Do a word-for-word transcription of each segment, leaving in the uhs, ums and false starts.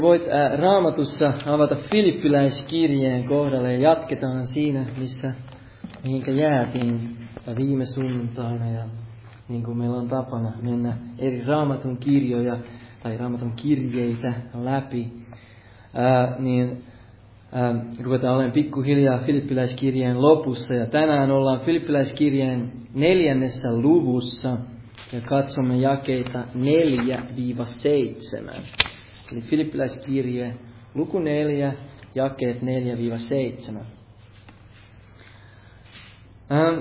Voit ää, Raamatussa avata Filippiläiskirjeen kohdalle ja jatketaan siinä, missä mihinkä jäätiin viime sunnuntaina. Ja niin kuin meillä on tapana mennä eri Raamatun kirjoja tai Raamatun kirjeitä läpi, ää, niin ää, ruvetaan olemaan pikkuhiljaa Filippiläiskirjeen lopussa. Ja tänään ollaan Filippiläiskirjeen neljännessä luvussa ja katsomme jakeita neljä seitsemän. Eli Filippiläiskirje, luku neljä, jakeet neljä seitsemän. Ähm,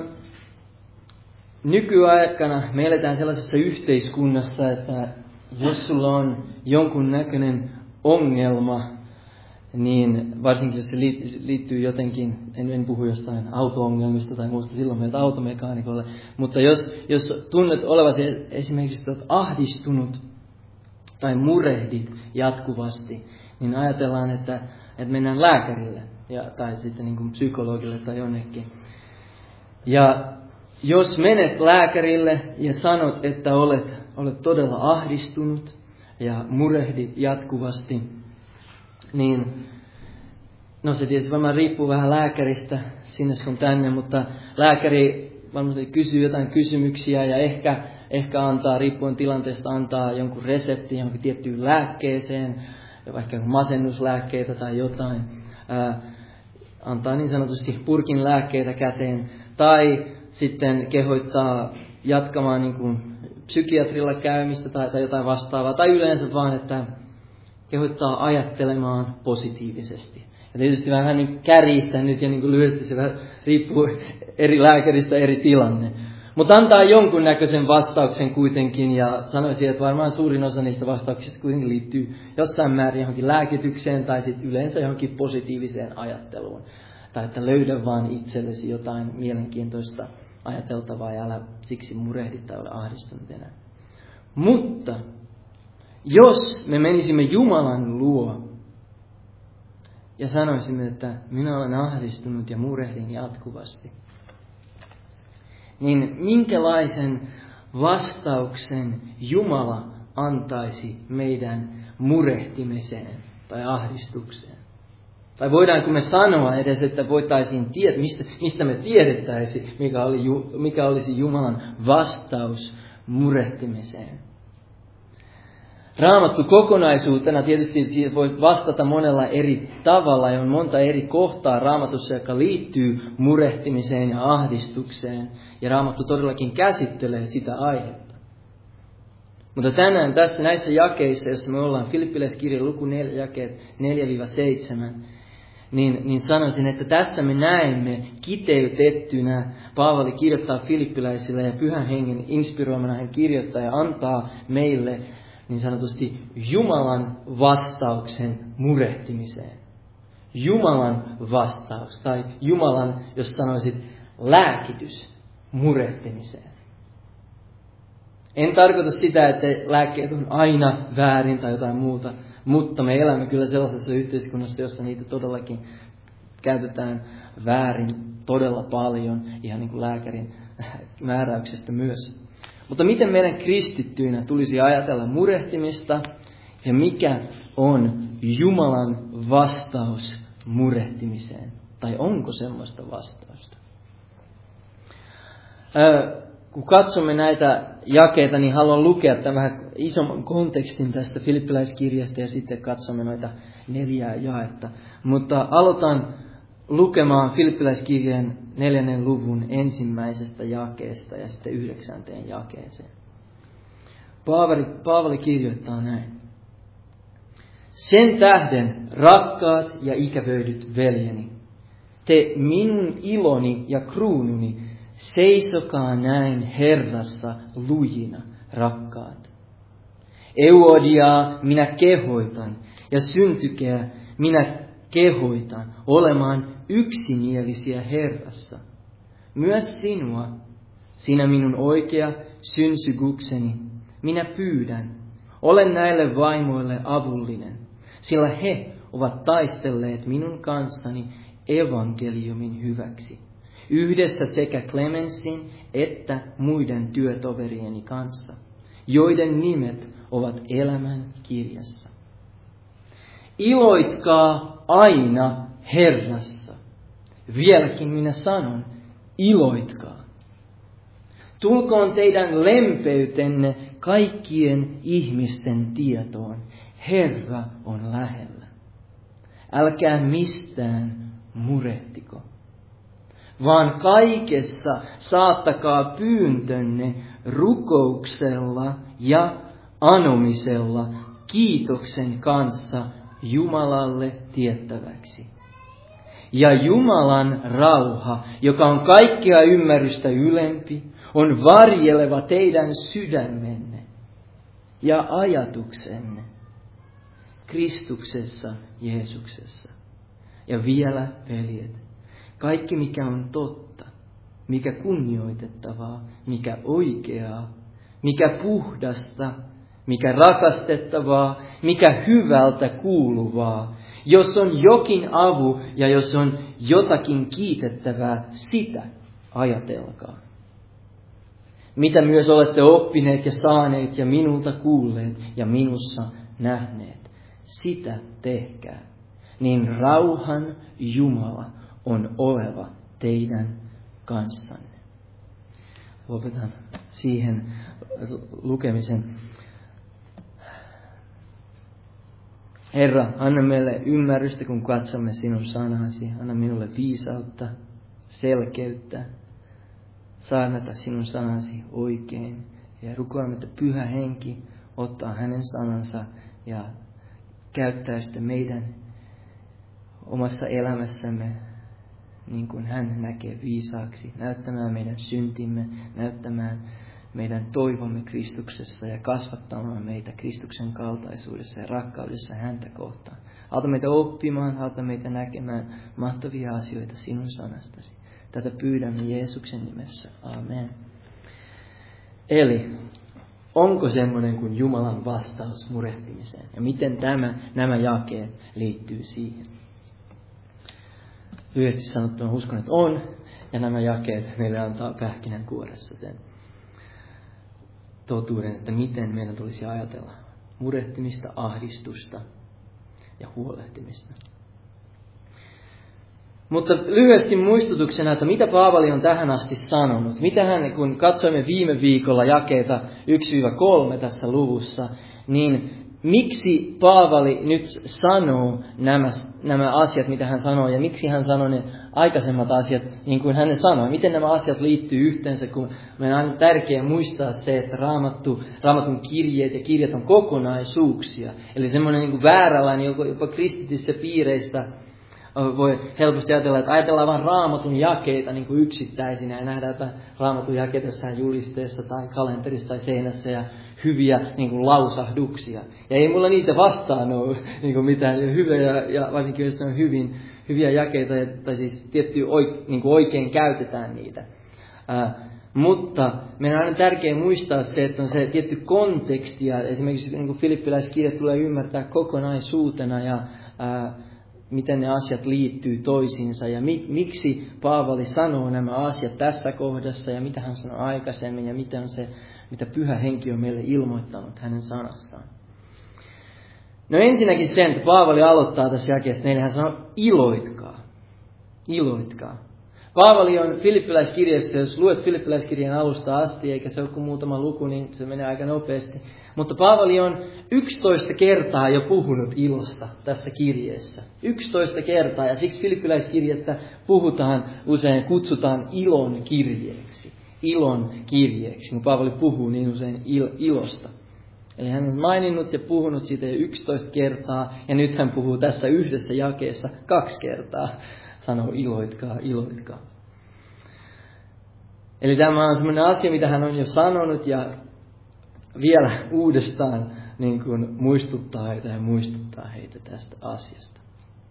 nykyaikana me eletään sellaisessa yhteiskunnassa, että jos sulla on jonkun näköinen ongelma, niin varsinkin jos se liittyy jotenkin, en, en puhu jostain auto-ongelmista tai muusta, silloin meiltä automekaanikolle, mutta jos, jos tunnet olevasi esimerkiksi ahdistunut tai murehdit jatkuvasti, niin ajatellaan, että, että mennään lääkärille ja, tai sitten niin kuin psykologille tai jonnekin. Ja jos menet lääkärille ja sanot, että olet, olet todella ahdistunut ja murehdit jatkuvasti, niin no se tietysti varmaan riippuu vähän lääkäristä sinne sun tänne, mutta lääkäri varmasti kysyy jotain kysymyksiä ja ehkä Ehkä antaa, riippuen tilanteesta, antaa jonkun reseptin johonkin tiettyyn lääkkeeseen, vaikka masennuslääkkeitä tai jotain. Ää, antaa niin sanotusti purkin lääkkeitä käteen. Tai sitten kehoittaa jatkamaan niin kuin psykiatrilla käymistä tai, tai jotain vastaavaa. Tai yleensä vaan, että kehoittaa ajattelemaan positiivisesti. Ja tietysti vähän niin kärjistä nyt ja niin kuin lyhyesti se vähän riippuu eri lääkäristä eri tilanne. Mutta antaa jonkunnäköisen vastauksen kuitenkin, ja sanoisin, että varmaan suurin osa niistä vastauksista kuitenkin liittyy jossain määrin johonkin lääkitykseen tai sitten yleensä johonkin positiiviseen ajatteluun. Tai että löydä vaan itsellesi jotain mielenkiintoista ajateltavaa ja älä siksi murehdi tai ole ahdistunut enää. Mutta jos me menisimme Jumalan luo ja sanoisimme, että minä olen ahdistunut ja murehdin jatkuvasti, niin minkälaisen vastauksen Jumala antaisi meidän murehtimiseen tai ahdistukseen? Tai voidaanko me sanoa edes, että voitaisiin tietää, mistä, mistä me tiedettäisiin, mikä, oli, mikä olisi Jumalan vastaus murehtimiseen? Raamattu kokonaisuutena tietysti siitä voi vastata monella eri tavalla ja on monta eri kohtaa Raamatussa, joka liittyy murehtimiseen ja ahdistukseen. Ja Raamattu todellakin käsittelee sitä aihetta. Mutta tänään tässä näissä jakeissa, joissa me ollaan Filippiläiskirjan luku neljä, jakeet neljä seitsemän, niin, niin sanoisin, että tässä me näemme kiteytettynä, Paavali kirjoittaa filippiläisille ja Pyhän Hengen inspiroimana hän kirjoittaa ja antaa meille niin sanotusti Jumalan vastauksen murehtimiseen. Jumalan vastaus tai Jumalan, jos sanoisit, lääkitys murehtimiseen. En tarkoita sitä, että lääkkeet on aina väärin tai jotain muuta, mutta me elämme kyllä sellaisessa yhteiskunnassa, jossa niitä todellakin käytetään väärin todella paljon, ihan niin kuin lääkärin määräyksestä myös. Mutta miten meidän kristittyinä tulisi ajatella murehtimista ja mikä on Jumalan vastaus murehtimiseen? Tai onko semmoista vastausta? Öö, kun katsomme näitä jakeita, niin haluan lukea tämän vähän isomman kontekstin tästä Filippiläiskirjasta ja sitten katsomme noita neljää jaetta. Mutta aloitan lukemaan Filippiläiskirjeen neljännen luvun ensimmäisestä jakeesta ja sitten yhdeksänteen jakeeseen. Paavali, Paavali kirjoittaa näin. Sen tähden, rakkaat ja ikävöidyt veljeni, te minun iloni ja kruununi, seisokaa näin Herrassa lujina, rakkaat. Euodiaa minä kehoitan ja syntykeä minä kehoitan olemaan yksimielisiä Herrassa. Myös sinua, sinä minun oikea synsygukseni, minä pyydän, olen näille vaimoille avullinen, sillä he ovat taistelleet minun kanssani evankeliumin hyväksi, yhdessä sekä Clemensin että muiden työtoverieni kanssa, joiden nimet ovat elämän kirjassa. iloitkaa aina Herrassa. Vieläkin minä sanon, iloitkaa. Tulkoon teidän lempeytenne kaikkien ihmisten tietoon. Herra on lähellä. Älkää mistään murehtiko, vaan kaikessa saattakaa pyyntönne rukouksella ja anomisella kiitoksen kanssa Jumalalle tiettäväksi. Ja Jumalan rauha, joka on kaikkea ymmärrystä ylempi, on varjeleva teidän sydämenne ja ajatuksenne Kristuksessa Jeesuksessa. Ja vielä, veljet, kaikki mikä on totta, mikä kunnioitettavaa, mikä oikeaa, mikä puhdasta, mikä rakastettavaa, mikä hyvältä kuuluvaa, jos on jokin avu ja jos on jotakin kiitettävää, sitä ajatelkaa. Mitä myös olette oppineet ja saaneet ja minulta kuulleet ja minussa nähneet, sitä tehkää. Niin rauhan Jumala on oleva teidän kanssanne. Lopetan siihen lukemisen. Herra, anna meille ymmärrystä, kun katsomme sinun sanasi. Anna minulle viisautta, selkeyttä, saarnata sinun sanasi oikein. Ja rukoilemme, että Pyhä Henki ottaa hänen sanansa ja käyttää sitä meidän omassa elämässämme niin kuin hän näkee viisaaksi. Näyttämään meidän syntimme, näyttämään meidän toivomme Kristuksessa ja kasvattamaan meitä Kristuksen kaltaisuudessa ja rakkaudessa häntä kohtaan. Auta meitä oppimaan, auta meitä näkemään mahtavia asioita sinun sanastasi. Tätä pyydämme Jeesuksen nimessä. Amen. Eli onko semmoinen kuin Jumalan vastaus murehtimiseen? Ja miten tämä, nämä jakeet liittyy siihen? Lyhyesti sanottuna uskon, että on. Ja nämä jakeet meille antaa pähkinänkuoressa sen totuuden, että miten meidän tulisi ajatella murehtimista, ahdistusta ja huolehtimista. Mutta lyhyesti muistutuksena, että mitä Paavali on tähän asti sanonut. Mitä hän, kun katsoimme viime viikolla jakeita yksi kolme tässä luvussa, niin miksi Paavali nyt sanoo nämä, nämä asiat, mitä hän sanoo, ja miksi hän sanoo ne aikaisemmat asiat, niin kuin hän sanoi. Miten nämä asiat liittyy yhteensä, kun meidän on tärkeää muistaa se, että raamattu, raamatun kirjeet ja kirjat on kokonaisuuksia. Eli semmoinen niin kuin vääränlainen, jopa kristityissä piireissä voi helposti ajatella, että ajatellaan vain raamatun jakeita niin kuin yksittäisinä ja nähdään jotain raamatun jakeita jossain julisteessa tai kalenterissa tai seinässä ja hyviä niin kuin lausahduksia. Ja ei mulla niitä vastaan ole niin kuin mitään hyviä ja, ja varsinkin jos on hyvin, hyviä jakeita tai siis tiettyä niin kuin oikein käytetään niitä. Ää, mutta meidän on tärkeää muistaa se, että on se tietty konteksti ja esimerkiksi niin kuin filippiläiskirja tulee ymmärtää kokonaisuutena ja ää, miten ne asiat liittyy toisiinsa ja mi, miksi Paavali sanoo nämä asiat tässä kohdassa ja mitä hän sanoi aikaisemmin ja mitä on se, mitä Pyhä Henki on meille ilmoittanut hänen sanassaan. No ensinnäkin sen, että Paavali aloittaa tässä jakeessa neljä, hän sanoo iloitkaa. Iloitkaa. Paavali on filippiläiskirjassa, jos luet filippiläiskirjan alusta asti, eikä se ole kuin muutama luku, niin se menee aika nopeasti. Mutta Paavali on yksitoista kertaa jo puhunut ilosta tässä kirjeessä. yksitoista kertaa, ja siksi filippiläiskirjettä puhutaan usein, kutsutaan ilon kirjeeksi. Ilon kirjeeksi, kun Paavali puhuu niin usein il- ilosta. Eli hän on maininnut ja puhunut siitä jo yksitoista kertaa, ja nyt hän puhuu tässä yhdessä jakeessa kaksi kertaa. Sanoo iloitkaa, iloitkaa. Eli tämä on sellainen asia, mitä hän on jo sanonut ja vielä uudestaan niin kuin muistuttaa heitä ja muistuttaa heitä tästä asiasta.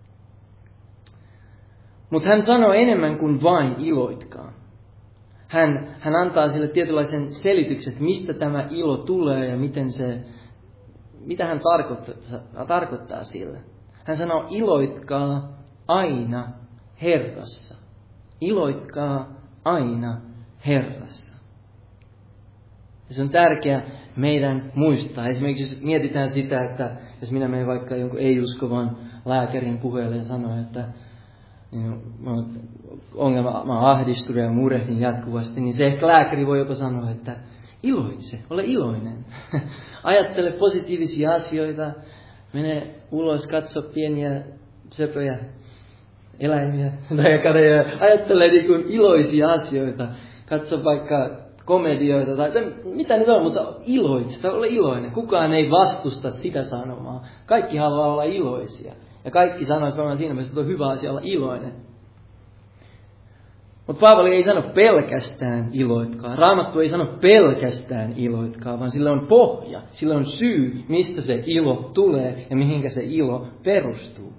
Mutta hän sanoo enemmän kuin vain iloitkaa. Hän, hän antaa sille tietynlaisen selityksen, että mistä tämä ilo tulee ja miten se, mitä hän tarkoittaa, tarkoittaa sille. Hän sanoo iloitkaa aina Herrassa. Iloitkaa aina Herrassa. Ja se on tärkeää meidän muistaa. Esimerkiksi jos mietitään sitä, että, jos minä menen vaikka jonkun ei-uskovan lääkärin puheelle ja sanon, että niin, mä oon ongelma, mä oon ahdistunut ja murehdin jatkuvasti, niin se ehkä lääkäri voi jopa sanoa, että iloitse, ole iloinen. Ajattele positiivisia asioita, mene ulos, katso pieniä söpöjä eläimiä, tai kadeja, ajattele niin kuin iloisia asioita, katso vaikka komedioita tai, tai mitä nyt on, mutta iloitse, ole iloinen. Kukaan ei vastusta sitä sanomaa. Kaikki haluaa olla iloisia. Ja kaikki sanoisivat siinä mielessä, että on hyvä asia olla iloinen. Mutta Paavali ei sano pelkästään iloitkaa. Raamattu ei sano pelkästään iloitkaa, vaan sillä on pohja. Sillä on syy, mistä se ilo tulee ja mihinkä se ilo perustuu.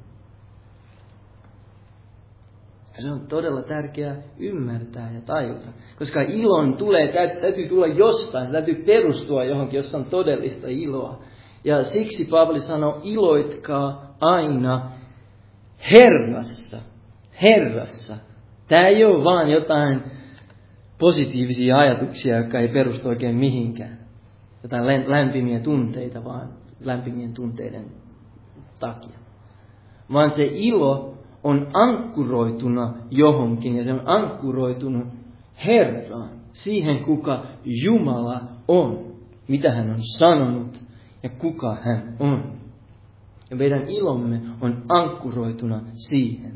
Ja se on todella tärkeää ymmärtää ja tajuta. Koska ilon tulee, täytyy tulla jostain, se täytyy perustua johonkin, jossa on todellista iloa. Ja siksi Paavali sanoo, iloitkaa aina Herrassa. Herrassa. Tämä ei ole vaan jotain positiivisia ajatuksia, jotka ei perustu oikein mihinkään. Jotain lämpimiä tunteita, vaan lämpimien tunteiden takia. Vaan se ilo on ankkuroituna johonkin, ja se on ankkuroitunut Herraan, siihen kuka Jumala on, mitä hän on sanonut ja kuka hän on. Ja meidän ilomme on ankkuroituna siihen.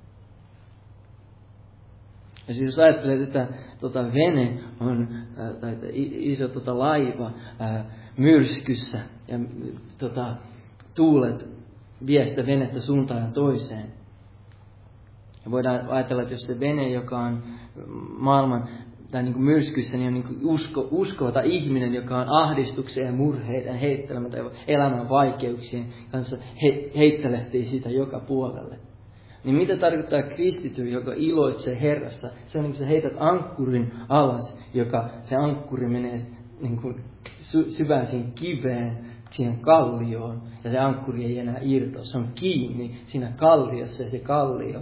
Ja siis jos ajattelee, että tota vene on, ää, tai iso tota laiva ää, myrskyssä, ja tota, tuulet vie sitä venettä suuntaan ja toiseen. Ja voidaan ajatella, että jos se vene, joka on maailman tai niin kuin myrskyssä, niin on niin kuin usko, uskova ihminen, joka on ahdistuksen ja murheiden heittelemä tai elämän vaikeuksien kanssa he, heittelehtii siitä joka puolelle. Niin mitä tarkoittaa kristity, joka iloitsee Herrassa? Se on niin kuin sä heität ankkurin alas, joka se ankkuri menee niin kuin sy- syvään siihen kiveen, siihen kallioon, ja se ankkuri ei enää irtoa. Se on kiinni siinä kalliossa, ja se kallio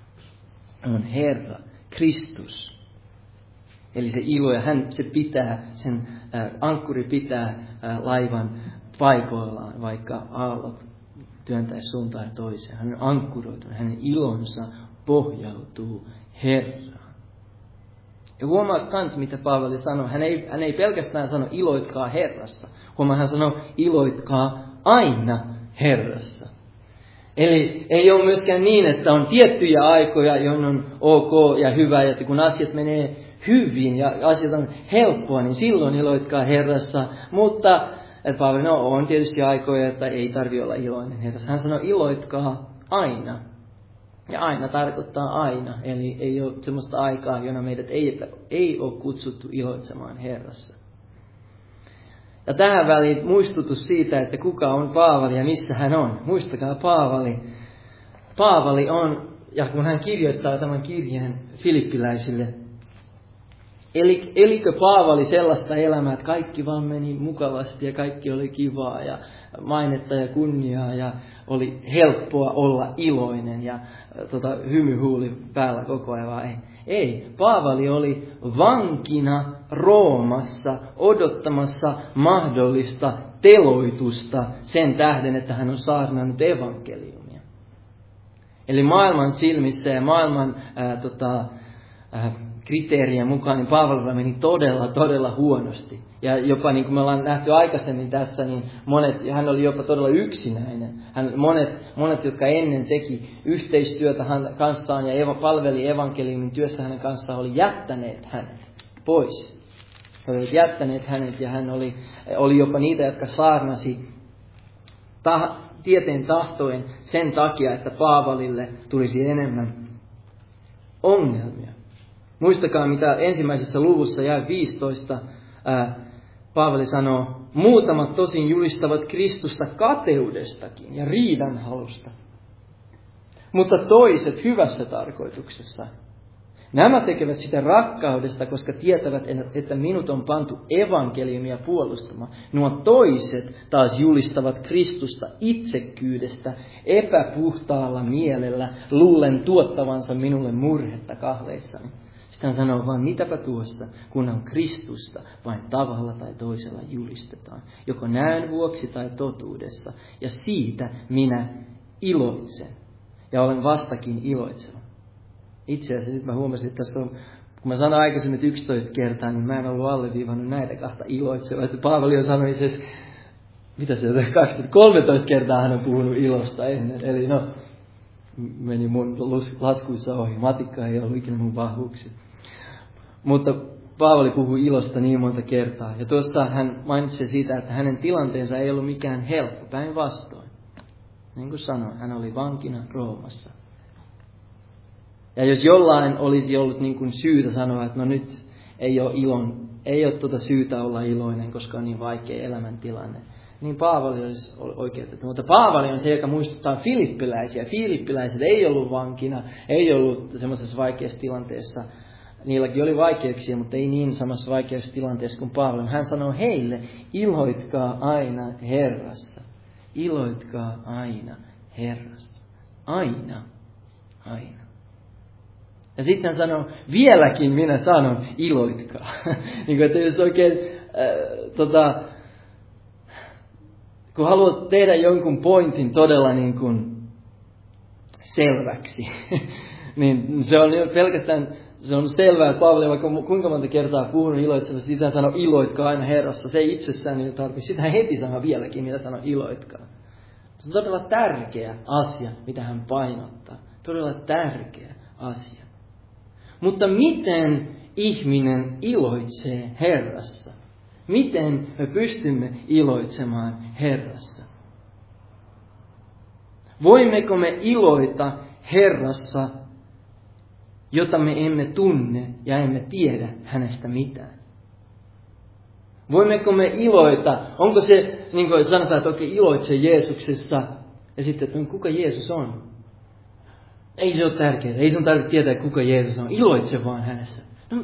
on Herra, Kristus. Eli se ilo, ja hän se pitää, sen äh, ankkuri pitää äh, laivan paikoillaan, vaikka aallot työntäisi suuntaan ja toiseen. Hän on ankkuroitunut, hänen ilonsa pohjautuu Herraan. Ja huomaa kans, mitä Paavali sanoo. Hän ei, hän ei pelkästään sano iloitkaa Herrassa. Huomaa, hän sanoo iloitkaa aina Herrassa. Eli ei ole myöskään niin, että on tiettyjä aikoja, joihin on ok ja hyvä, ja kun asiat menee hyvin ja asiat on helppoa, niin silloin iloitkaa Herrassa. Mutta että Paavali, no on tietysti aikoja, että ei tarvitse olla iloinen Herrassa. Hän sanoo iloitkaa aina. Ja aina tarkoittaa aina. Eli ei ole sellaista aikaa, jona meidät ei, ei ole kutsuttu iloitsemaan Herrassa. Ja tähän väliin muistutus siitä, että kuka on Paavali ja missä hän on. Muistakaa Paavali. Paavali on, ja kun hän kirjoittaa tämän kirjeen filippiläisille, eli, elikö Paavali sellaista elämää, että kaikki vaan meni mukavasti ja kaikki oli kivaa ja mainetta ja kunniaa ja oli helppoa olla iloinen ja tota, hymyhuuli päällä koko ajan, vai ei? Ei, Paavali oli vankina Roomassa odottamassa mahdollista teloitusta sen tähden, että hän on saarnannut evankeliumia. Eli maailman silmissä ja maailman ää, tota, ää, kriteerien mukaan niin Paavalilla meni todella, todella huonosti. Ja jopa niin kuin me ollaan nähty aikaisemmin tässä, niin monet, hän oli jopa todella yksinäinen. Hän, monet, monet, jotka ennen teki yhteistyötä hän kanssaan ja eva, palveli evankeliumin työssä hänen kanssaan, oli jättäneet hänet pois. He olivat jättäneet hänet ja hän oli, oli jopa niitä, jotka saarnasi ta, tieteen tahtoen sen takia, että Paavalille tulisi enemmän ongelmia. Muistakaa, mitä ensimmäisessä luvussa jae viisitoista ää, Paavali sanoo, muutamat tosin julistavat Kristusta kateudestakin ja riidanhalusta, mutta toiset hyvässä tarkoituksessa. Nämä tekevät sitä rakkaudesta, koska tietävät, että minut on pantu evankeliumia puolustamaan. Nuo toiset taas julistavat Kristusta itsekkyydestä epäpuhtaalla mielellä, luulen tuottavansa minulle murhetta kahleissani. Hän sanoo vaan, mitäpä tuosta, kun on Kristusta vain tavalla tai toisella julistetaan, joko näön vuoksi tai totuudessa, ja siitä minä iloitsen, ja olen vastakin iloitseva. Itse asiassa nyt mä huomasin, että tässä on, kun mä sanoin aikaisemmin yksitoista kertaa, niin mä en ollut alleviivannut näitä kahta iloitsevaa. Että Paavali on sanonut itse asiassa, mitä se on, kolmetoista kertaa hän on puhunut ilosta ennen. Eli no, meni mun laskuissa ohi. Matikka ei ollut ikinä mun vahvuuksia. Mutta Paavali puhuu ilosta niin monta kertaa. Ja tuossa hän mainitsi siitä, että hänen tilanteensa ei ollut mikään helppo, päinvastoin. Niin kuin sanoin, hän oli vankina Roomassa. Ja jos jollain olisi ollut niin kuin syytä sanoa, että no nyt ei ole, ilon, ei ole tuota syytä olla iloinen, koska on niin vaikea elämäntilanne, niin Paavali olisi oikeutettu. Mutta Paavali on se, joka muistuttaa filippiläisiä. Filippiläiset ei ollut vankina, ei ollut semmoisessa vaikeassa tilanteessa. Niilläkin oli vaikeuksia, mutta ei niin samassa vaikeassa tilanteessa kuin Paavali. Hän sanoo heille, iloitkaa aina Herrassa. Iloitkaa aina Herrassa. Aina. Aina. Ja sitten hän sanoo, vieläkin minä sanon, iloitkaa. niin kuin, että jos oikein, äh, tota, kun haluat tehdä jonkun pointin todella niin kuin selväksi, niin se on pelkästään, se on selvää, että Paavali vaikka kuinka monta kertaa puhunut iloitsevasti, sitä sanoo, iloitkaa aina Herrassa. Se ei itsessään niin tarvitse. Sitä heti sanoo vieläkin, mitä sanoo, iloitkaa. Se on todella tärkeä asia, mitä hän painottaa. Todella tärkeä asia. Mutta miten ihminen iloitsee Herrassa? Miten me pystymme iloitsemaan Herrassa? Voimmeko me iloita Herrassa, jota me emme tunne ja emme tiedä hänestä mitään? Voimmeko me iloita? Onko se, niin kuin sanotaan, että oikein iloitse Jeesuksessa ja sitten, että kuka Jeesus on? Ei se ole tärkeää. Ei sun tarvitse tietää, kuka Jeesus on. Iloitse vaan hänessä. No,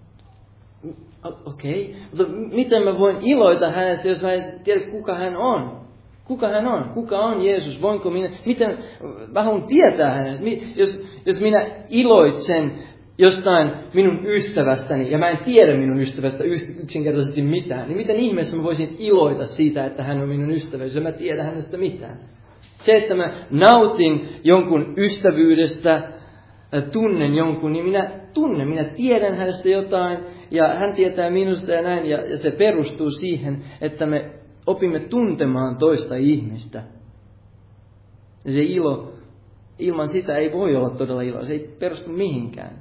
okei. Okay. Mutta miten mä voin iloita hänessä, jos mä en tiedä, kuka hän on? Kuka hän on? Kuka on Jeesus? Voinko minä? Miten mä haluan tietää hänestä? Jos, jos minä iloitsen jostain minun ystävästäni, ja mä en tiedä minun ystävästä yksinkertaisesti mitään, niin miten ihmeessä mä voisin iloita siitä, että hän on minun ystävä, jos mä tiedä hänestä mitään? Se, että mä nautin jonkun ystävyydestä, tunnen jonkun, niin minä tunnen, minä tiedän hänestä jotain, ja hän tietää minusta ja näin, ja, ja se perustuu siihen, että me opimme tuntemaan toista ihmistä. Ja se ilo, ilman sitä ei voi olla todella ilo, se ei perustu mihinkään.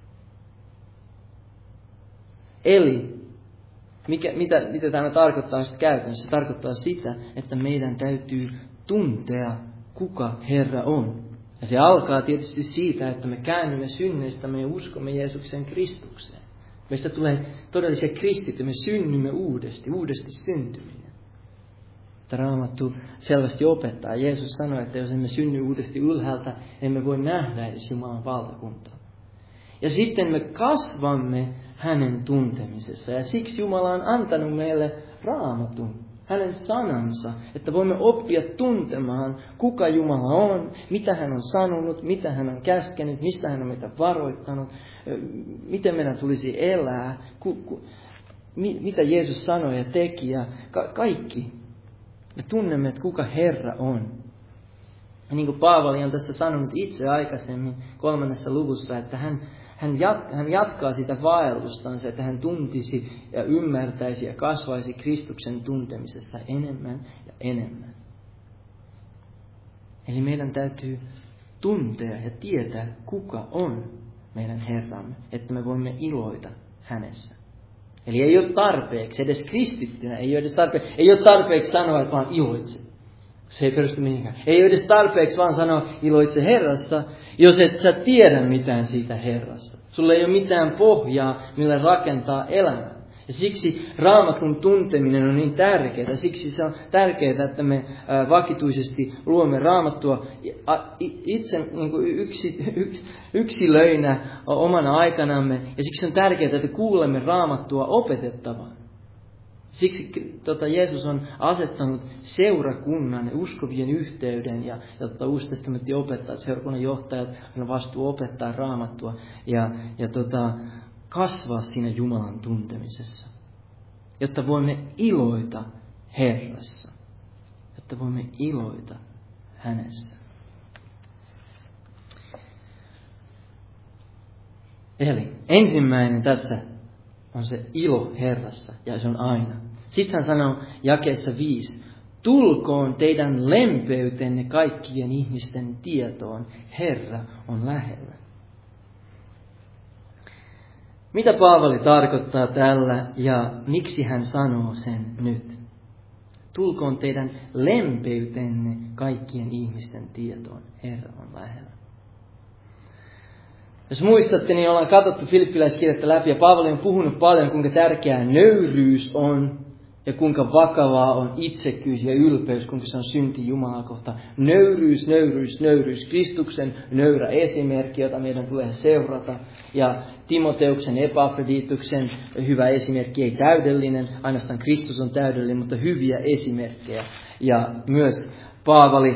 Eli, mikä, mitä, mitä tämä tarkoittaa sitten käytännössä? Se tarkoittaa sitä, että meidän täytyy tuntea, kuka Herra on. Ja se alkaa tietysti siitä, että me käännymme synneistämme ja uskomme Jeesuksen Kristukseen. Meistä tulee todellisia kristittyjä, me synnymme uudesti, uudesti syntyminen. Raamattu selvästi opettaa. Jeesus sanoi, että jos emme synny uudesti ylhäältä, emme voi nähdä edes Jumalan valtakuntaa. Ja sitten me kasvamme hänen tuntemisessa. Ja siksi Jumala on antanut meille Raamatun, hänen sanansa, että voimme oppia tuntemaan, kuka Jumala on, mitä hän on sanonut, mitä hän on käskenyt, mistä hän on meitä varoittanut, miten meidän tulisi elää, ku, ku, mi, mitä Jeesus sanoi ja teki ja ka, kaikki. Me tunnemme, että kuka Herra on. Ja niin kuin Paavali on tässä sanonut itse aikaisemmin kolmannessa luvussa, että hän, hän, jat, hän jatkaa sitä vaellustansa, että hän tuntisi ja ymmärtäisi ja kasvaisi Kristuksen tuntemisessa enemmän ja enemmän. Eli meidän täytyy tuntea ja tietää, kuka on meidän Herramme, että me voimme iloita hänessä. Eli ei ole tarpeeksi, edes kristittynä, ei ole edes tarpeeksi, ei ole tarpeeksi sanoa, että vaan iloitse. Se ei perustu mihinkään. Ei ole edes tarpeeksi vaan sanoa iloitse Herrassa, jos et sä tiedä mitään siitä Herrasta. Sulla ei ole mitään pohjaa, millä rakentaa elämää. Ja siksi Raamatun tunteminen on niin tärkeää. Siksi se on tärkeää, että me vakituisesti luomme Raamattua itse niin kuin yksi, yks, yksilöinä omana aikanamme. Ja siksi on tärkeää, että kuulemme Raamattua opetettavan. Siksi tota, Jeesus on asettanut seurakunnan, uskovien yhteyden ja, ja tota, Uusi testamentti opettaa, että seurakunnan johtajat on vastuu opettaa Raamattua. Ja, ja tota, kasvaa siinä Jumalan tuntemisessa, jotta voimme iloita Herrassa, jotta voimme iloita hänessä. Eli ensimmäinen tässä on se ilo Herrassa, ja se on aina. Sitten hän sanoo jakeessa viisi, tulkoon teidän lempeytenne kaikkien ihmisten tietoon, Herra on lähellä. Mitä Paavali tarkoittaa tällä ja miksi hän sanoo sen nyt? Tulkoon teidän lempeytenne kaikkien ihmisten tietoon, Herra on lähellä. Jos muistatte, niin ollaan katsottu Filippiläiskirjettä läpi ja Paavali on puhunut paljon, kuinka tärkeää nöyryys on ja kuinka vakavaa on itsekkyys ja ylpeys, kuinka se on synti Jumalaa kohtaan. Nöyryys, nöyryys, nöyryys, Kristuksen nöyrä esimerkki, jota meidän tulee seurata. Ja Timoteuksen, Epafrodituksen hyvä esimerkki, ei täydellinen, ainoastaan Kristus on täydellinen, mutta hyviä esimerkkejä. Ja myös Paavali,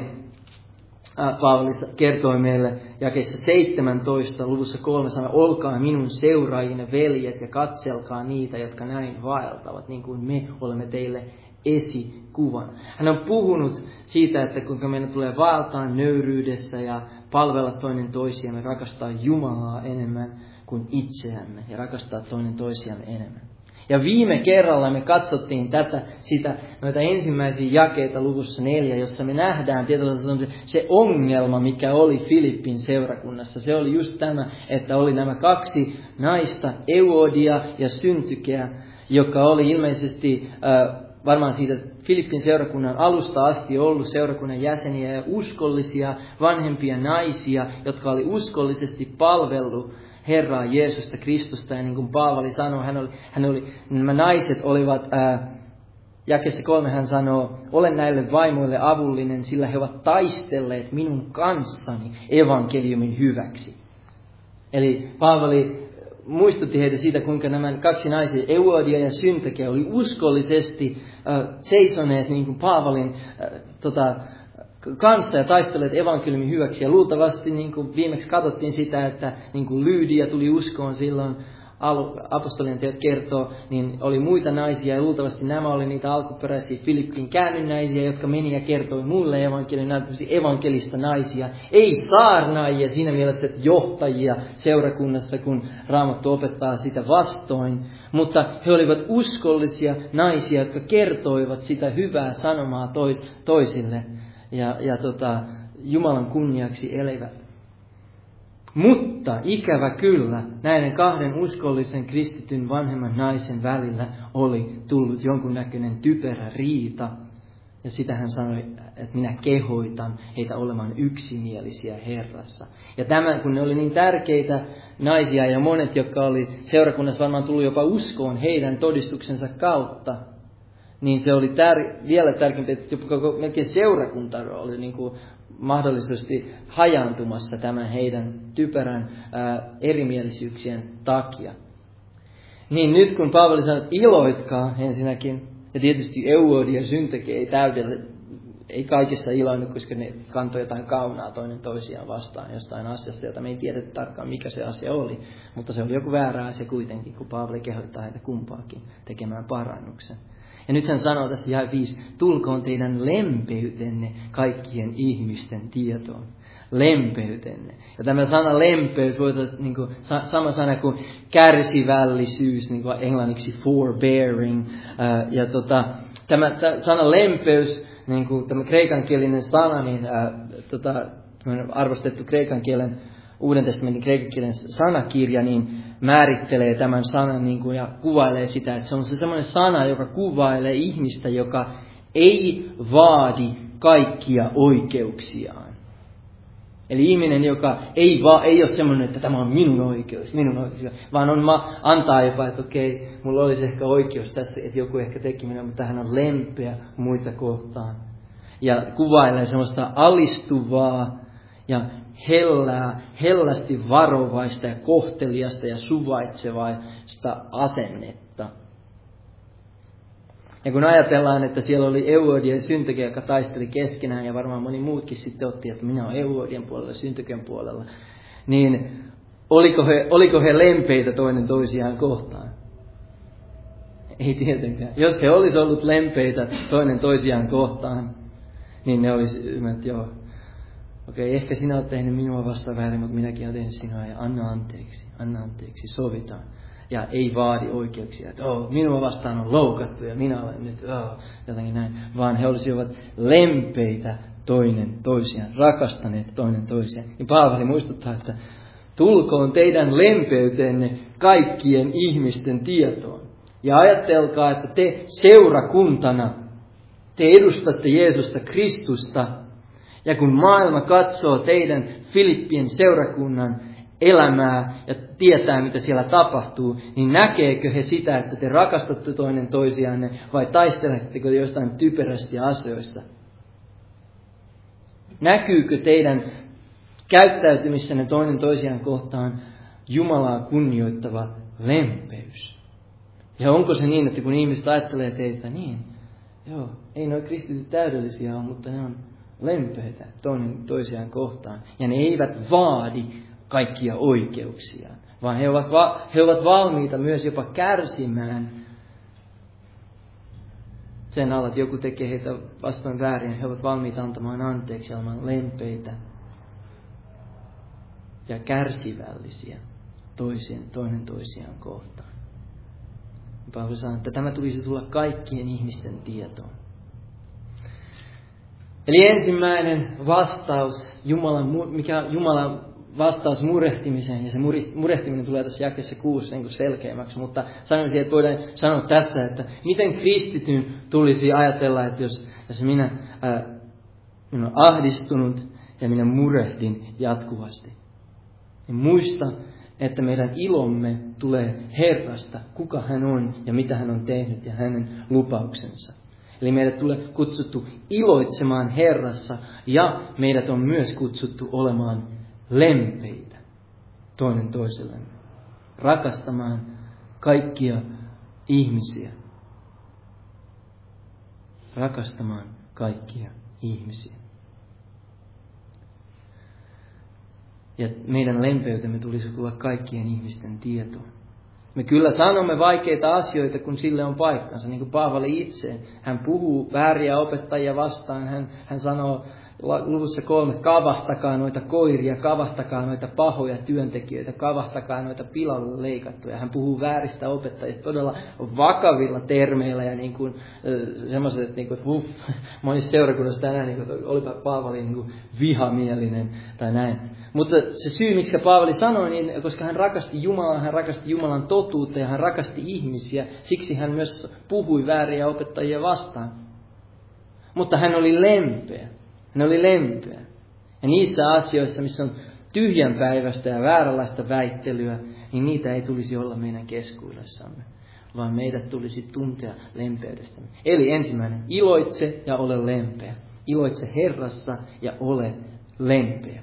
äh, Paavali kertoi meille jakeessa seitsemäntoista luvussa kolme sana, olkaa minun seuraajina veljet ja katselkaa niitä, jotka näin vaeltavat, niin kuin me olemme teille esikuvan. Hän on puhunut siitä, että kuinka meidän tulee vaeltaa nöyryydessä ja palvella toinen toisiamme, rakastaa Jumalaa enemmän kuin itseämme ja rakastaa toinen toisiamme enemmän. Ja viime kerralla me katsottiin tätä, sitä, noita ensimmäisiä jakeita luvussa neljä, jossa me nähdään tietysti se ongelma, mikä oli Filippin seurakunnassa. Se oli just tämä, että oli nämä kaksi naista, Euodia ja Syntykeä, joka oli ilmeisesti äh, varmaan siitä Filippin seurakunnan alusta asti ollut seurakunnan jäseniä ja uskollisia vanhempia naisia, jotka oli uskollisesti palvellut Herraa Jeesusta Kristusta. Ja niin kuin Paavali sanoi, hän oli, hän oli, nämä naiset olivat, ää, jakeessa kolme hän sanoo, olen näille vaimoille avullinen, sillä he ovat taistelleet minun kanssani evankeliumin hyväksi. Eli Paavali muistutti heitä siitä, kuinka nämä kaksi naisia, Euodia ja Syntyke, oli uskollisesti äh, seisoneet niin kuin Paavalin äh, tota, kanssa ja taistelleet evankeliumin hyväksi. Ja luultavasti niin kuin viimeksi katsottiin sitä, että niin kuin Lyydia tuli uskoon silloin, apostolien teot kertoo, niin oli muita naisia ja luultavasti nämä oli niitä alkuperäisiä Filippin käännynnäisiä, jotka meni ja kertoi muille evankeliin, näitä evankelista naisia. Ei saarnaajia siinä mielessä, että johtajia seurakunnassa, kun Raamattu opettaa sitä vastoin, mutta he olivat uskollisia naisia, jotka kertoivat sitä hyvää sanomaa toisille ja, ja tota, Jumalan kunniaksi elivät. Mutta ikävä kyllä, näiden kahden uskollisen kristityn vanhemman naisen välillä oli tullut jonkunnäköinen typerä riita. Ja sitä hän sanoi, että minä kehoitan heitä olemaan yksimielisiä Herrassa. Ja tämän, kun ne oli niin tärkeitä naisia ja monet, jotka oli seurakunnassa varmaan tullut jopa uskoon heidän todistuksensa kautta, niin se oli tär- vielä tärkeämpi, että koko melkein seurakunta oli niin kuin mahdollisesti hajaantumassa tämän heidän typerän ää, erimielisyyksien takia. Niin nyt kun Paavali sanoo, että iloitkaa ensinnäkin, ja tietysti Euodia ja Syntyke ei täydellä, ei kaikessa iloinut, koska ne kantoi jotain kaunaa toinen toisiaan vastaan jostain asiasta, jota me ei tiedetä tarkkaan mikä se asia oli. Mutta se oli joku väärä asia kuitenkin, kun Paavali kehottaa heitä kumpaakin tekemään parannuksen. Ja nyt hän sanoo tässä jae viisi, tulkoon teidän lempeytenne kaikkien ihmisten tietoon. Lempeytenne. Ja tämä sana lempeys voi olla niin kuin, sama sana kuin kärsivällisyys, niin kuin englanniksi forbearing. Ää, ja tota, tämä, tämä sana lempeys, niin kuin tämä kreikankielinen sana, niin ää, tota, arvostettu kreikan kielen, Uuden testamentin kreikan kielen sanakirja, niin määrittelee tämän sanan niin kuin, ja kuvailee sitä, että se on se semmoinen sana, joka kuvailee ihmistä, joka ei vaadi kaikkia oikeuksiaan. Eli ihminen, joka ei, va, ei ole semmoinen, että tämä on minun oikeus, minun oikeus, vaan on ma, antaa jopa, että okei, mulla olisi ehkä oikeus tässä, että joku ehkä teki minä, mutta hän on lempeä muita kohtaan. Ja kuvailee semmoista alistuvaa ja hellää, hellästi varovaista ja kohteliasta ja suvaitsevaista asennetta. Ja kun ajatellaan, että siellä oli Euodia ja Syntyke, joka taisteli keskenään, ja varmaan moni muutkin sitten otti, että minä olen Euodian puolella ja Syntyken puolella, niin Oliko he, oliko he lempeitä toinen toisiaan kohtaan? Ei tietenkään. Jos he olisi ollut lempeitä toinen toisiaan kohtaan, niin ne olisi, että joo, okei, ehkä sinä olet tehnyt minua vastaan väärin, mutta minäkin olen tehnyt sinua, ja anna anteeksi, anna anteeksi, sovitaan. Ja ei vaadi oikeuksia, että oh, minua vastaan on loukattu ja minä olen nyt oh, jotenkin näin. Vaan he olisivat lempeitä toinen toisiaan, rakastaneet toinen toisiaan. Niin Paavali muistuttaa, että tulkoon teidän lempeytenne kaikkien ihmisten tietoon. Ja ajatelkaa, että te seurakuntana, te edustatte Jeesusta Kristusta. Ja kun maailma katsoo teidän Filippien seurakunnan elämää ja tietää, mitä siellä tapahtuu, niin näkeekö he sitä, että te rakastatte toinen toisianne vai taisteletteko jostain typerästi asioista? Näkyykö teidän käyttäytymissänne toinen toisiaan kohtaan Jumalaa kunnioittava lempeys? Ja onko se niin, että kun ihmiset ajattelee teitä, niin, joo, ei nuo kristityt täydellisiä ole, mutta ne on lempeitä toinen toisiaan kohtaan. Ja ne eivät vaadi kaikkia oikeuksiaan, vaan he ovat, va- he ovat valmiita myös jopa kärsimään sen alla, että joku tekee heitä vastaan väärin. He ovat valmiita antamaan anteeksi, olemaan lempeitä ja kärsivällisiä toisien, toinen toisiaan kohtaan. Paavali sanoo, että tämä tulisi tulla kaikkien ihmisten tietoon. Eli ensimmäinen vastaus, Jumalan, mikä on Jumalan vastaus murehtimiseen, ja se murehtiminen tulee tässä jakeessa kuusi niin selkeämmäksi, mutta sanoisin, että voidaan sanoa tässä, että miten kristityn tulisi ajatella, että jos, jos minä, ää, minä olen ahdistunut ja minä murehdin jatkuvasti, niin muista, että meidän ilomme tulee Herrasta, kuka hän on ja mitä hän on tehnyt ja hänen lupauksensa. Eli meidät tulee kutsuttu iloitsemaan Herrassa ja meidät on myös kutsuttu olemaan lempeitä toinen toisellemme. Rakastamaan kaikkia ihmisiä. Rakastamaan kaikkia ihmisiä. Ja meidän lempeytemme tulisi tulla kaikkien ihmisten tietoon. Me kyllä sanomme vaikeita asioita, kun sille on paikkansa. Niin kuin Paavali itse, hän puhuu vääriä opettajia vastaan. Hän, hän sanoo luvussa kolme, kavahtakaa noita koiria, kavahtakaa noita pahoja työntekijöitä, kavahtakaa noita pilalle leikattuja. Hän puhuu vääristä opettajista todella vakavilla termeillä ja niin kuin, semmoiset, että, niin kuin, että huff, monissa seurakunnassa tänään niin kuin, olipa Paavali niin kuin vihamielinen tai näin. Mutta se syy, miksi Paavali sanoi, niin koska hän rakasti Jumalaa, hän rakasti Jumalan totuutta ja hän rakasti ihmisiä, siksi hän myös puhui vääriä opettajia vastaan. Mutta hän oli lempeä. Hän oli lempeä. Ja niissä asioissa, missä on tyhjänpäiväistä ja vääränlaista väittelyä, niin niitä ei tulisi olla meidän keskuudessamme, vaan meidät tulisi tuntea lempeydestämme. Eli ensimmäinen, iloitse ja ole lempeä. Iloitse Herrassa ja ole lempeä.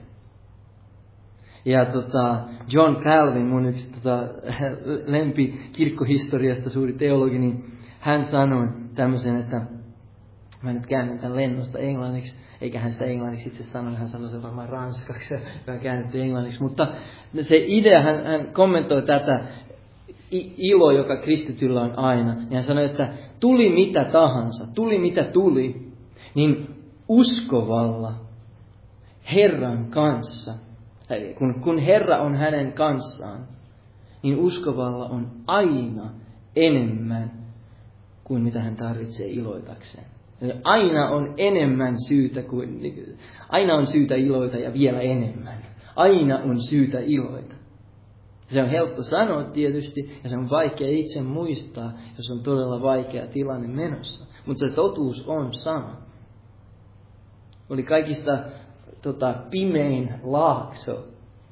Ja tota, John Calvin, mun yksi tota, lempi kirkkohistoriasta suuri teologi, niin hän sanoi tämmöisen, että mä nyt käännän tämän lennosta englanniksi, eikä hän sitä englanniksi itse sanoi, hän sanoi sen varmaan ranskaksi, joka on käännetty englanniksi. Mutta se idea, hän, hän kommentoi tätä ilo, joka kristityllä on aina. Ja hän sanoi, että tuli mitä tahansa, tuli mitä tuli, niin uskovalla Herran kanssa, kun, kun Herra on hänen kanssaan, niin uskovalla on aina enemmän kuin mitä hän tarvitsee iloitakseen. Aina on enemmän syytä kuin, aina on syytä iloita ja vielä enemmän. Aina on syytä iloita. Se on helppo sanoa tietysti ja se on vaikea itse muistaa, jos on todella vaikea tilanne menossa. Mutta se totuus on sama. Oli kaikista tota, pimein laakso,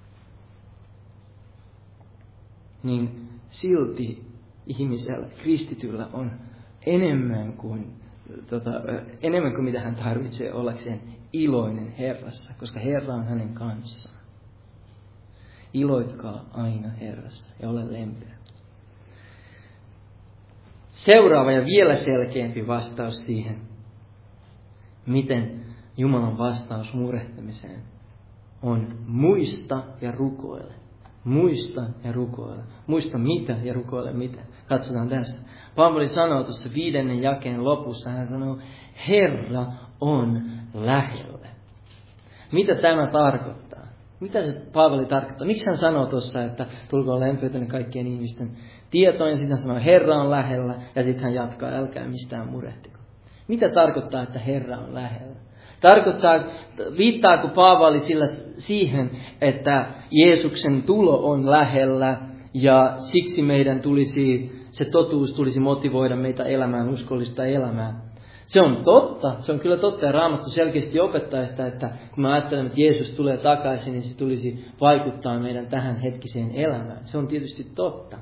niin silti ihmisellä, kristityllä on enemmän kuin Tota, enemmän kuin mitä hän tarvitsee ollakseen iloinen Herrassa, koska Herra on hänen kanssaan. Iloitkaa aina Herrassa ja ole lempeä. Seuraava ja vielä selkeämpi vastaus siihen, miten Jumalan vastaus murehtimiseen on muista ja rukoile. Muista ja rukoile. Muista mitä ja rukoile mitä. Katsotaan tässä. Paavali sanoo tuossa viidennen jakeen lopussa, hän sanoo, Herra on lähellä. Mitä tämä tarkoittaa? Mitä se Paavali tarkoittaa? Miksi hän sanoo tuossa, että tulkoon lempeyteni kaikkien ihmisten tietoon, ja sitten hän sanoo, Herra on lähellä, ja sitten hän jatkaa, älkää mistään murehtiko. Mitä tarkoittaa, että Herra on lähellä? Tarkoittaa, viittaako Paavali sillä siihen, että Jeesuksen tulo on lähellä, ja siksi meidän tulisi, se totuus tulisi motivoida meitä elämään uskollista elämää. Se on totta, se on kyllä totta, ja Raamattu selkeästi opettaa sitä, että kun me ajattelemme, että Jeesus tulee takaisin, niin se tulisi vaikuttaa meidän tähän hetkiseen elämään. Se on tietysti totta.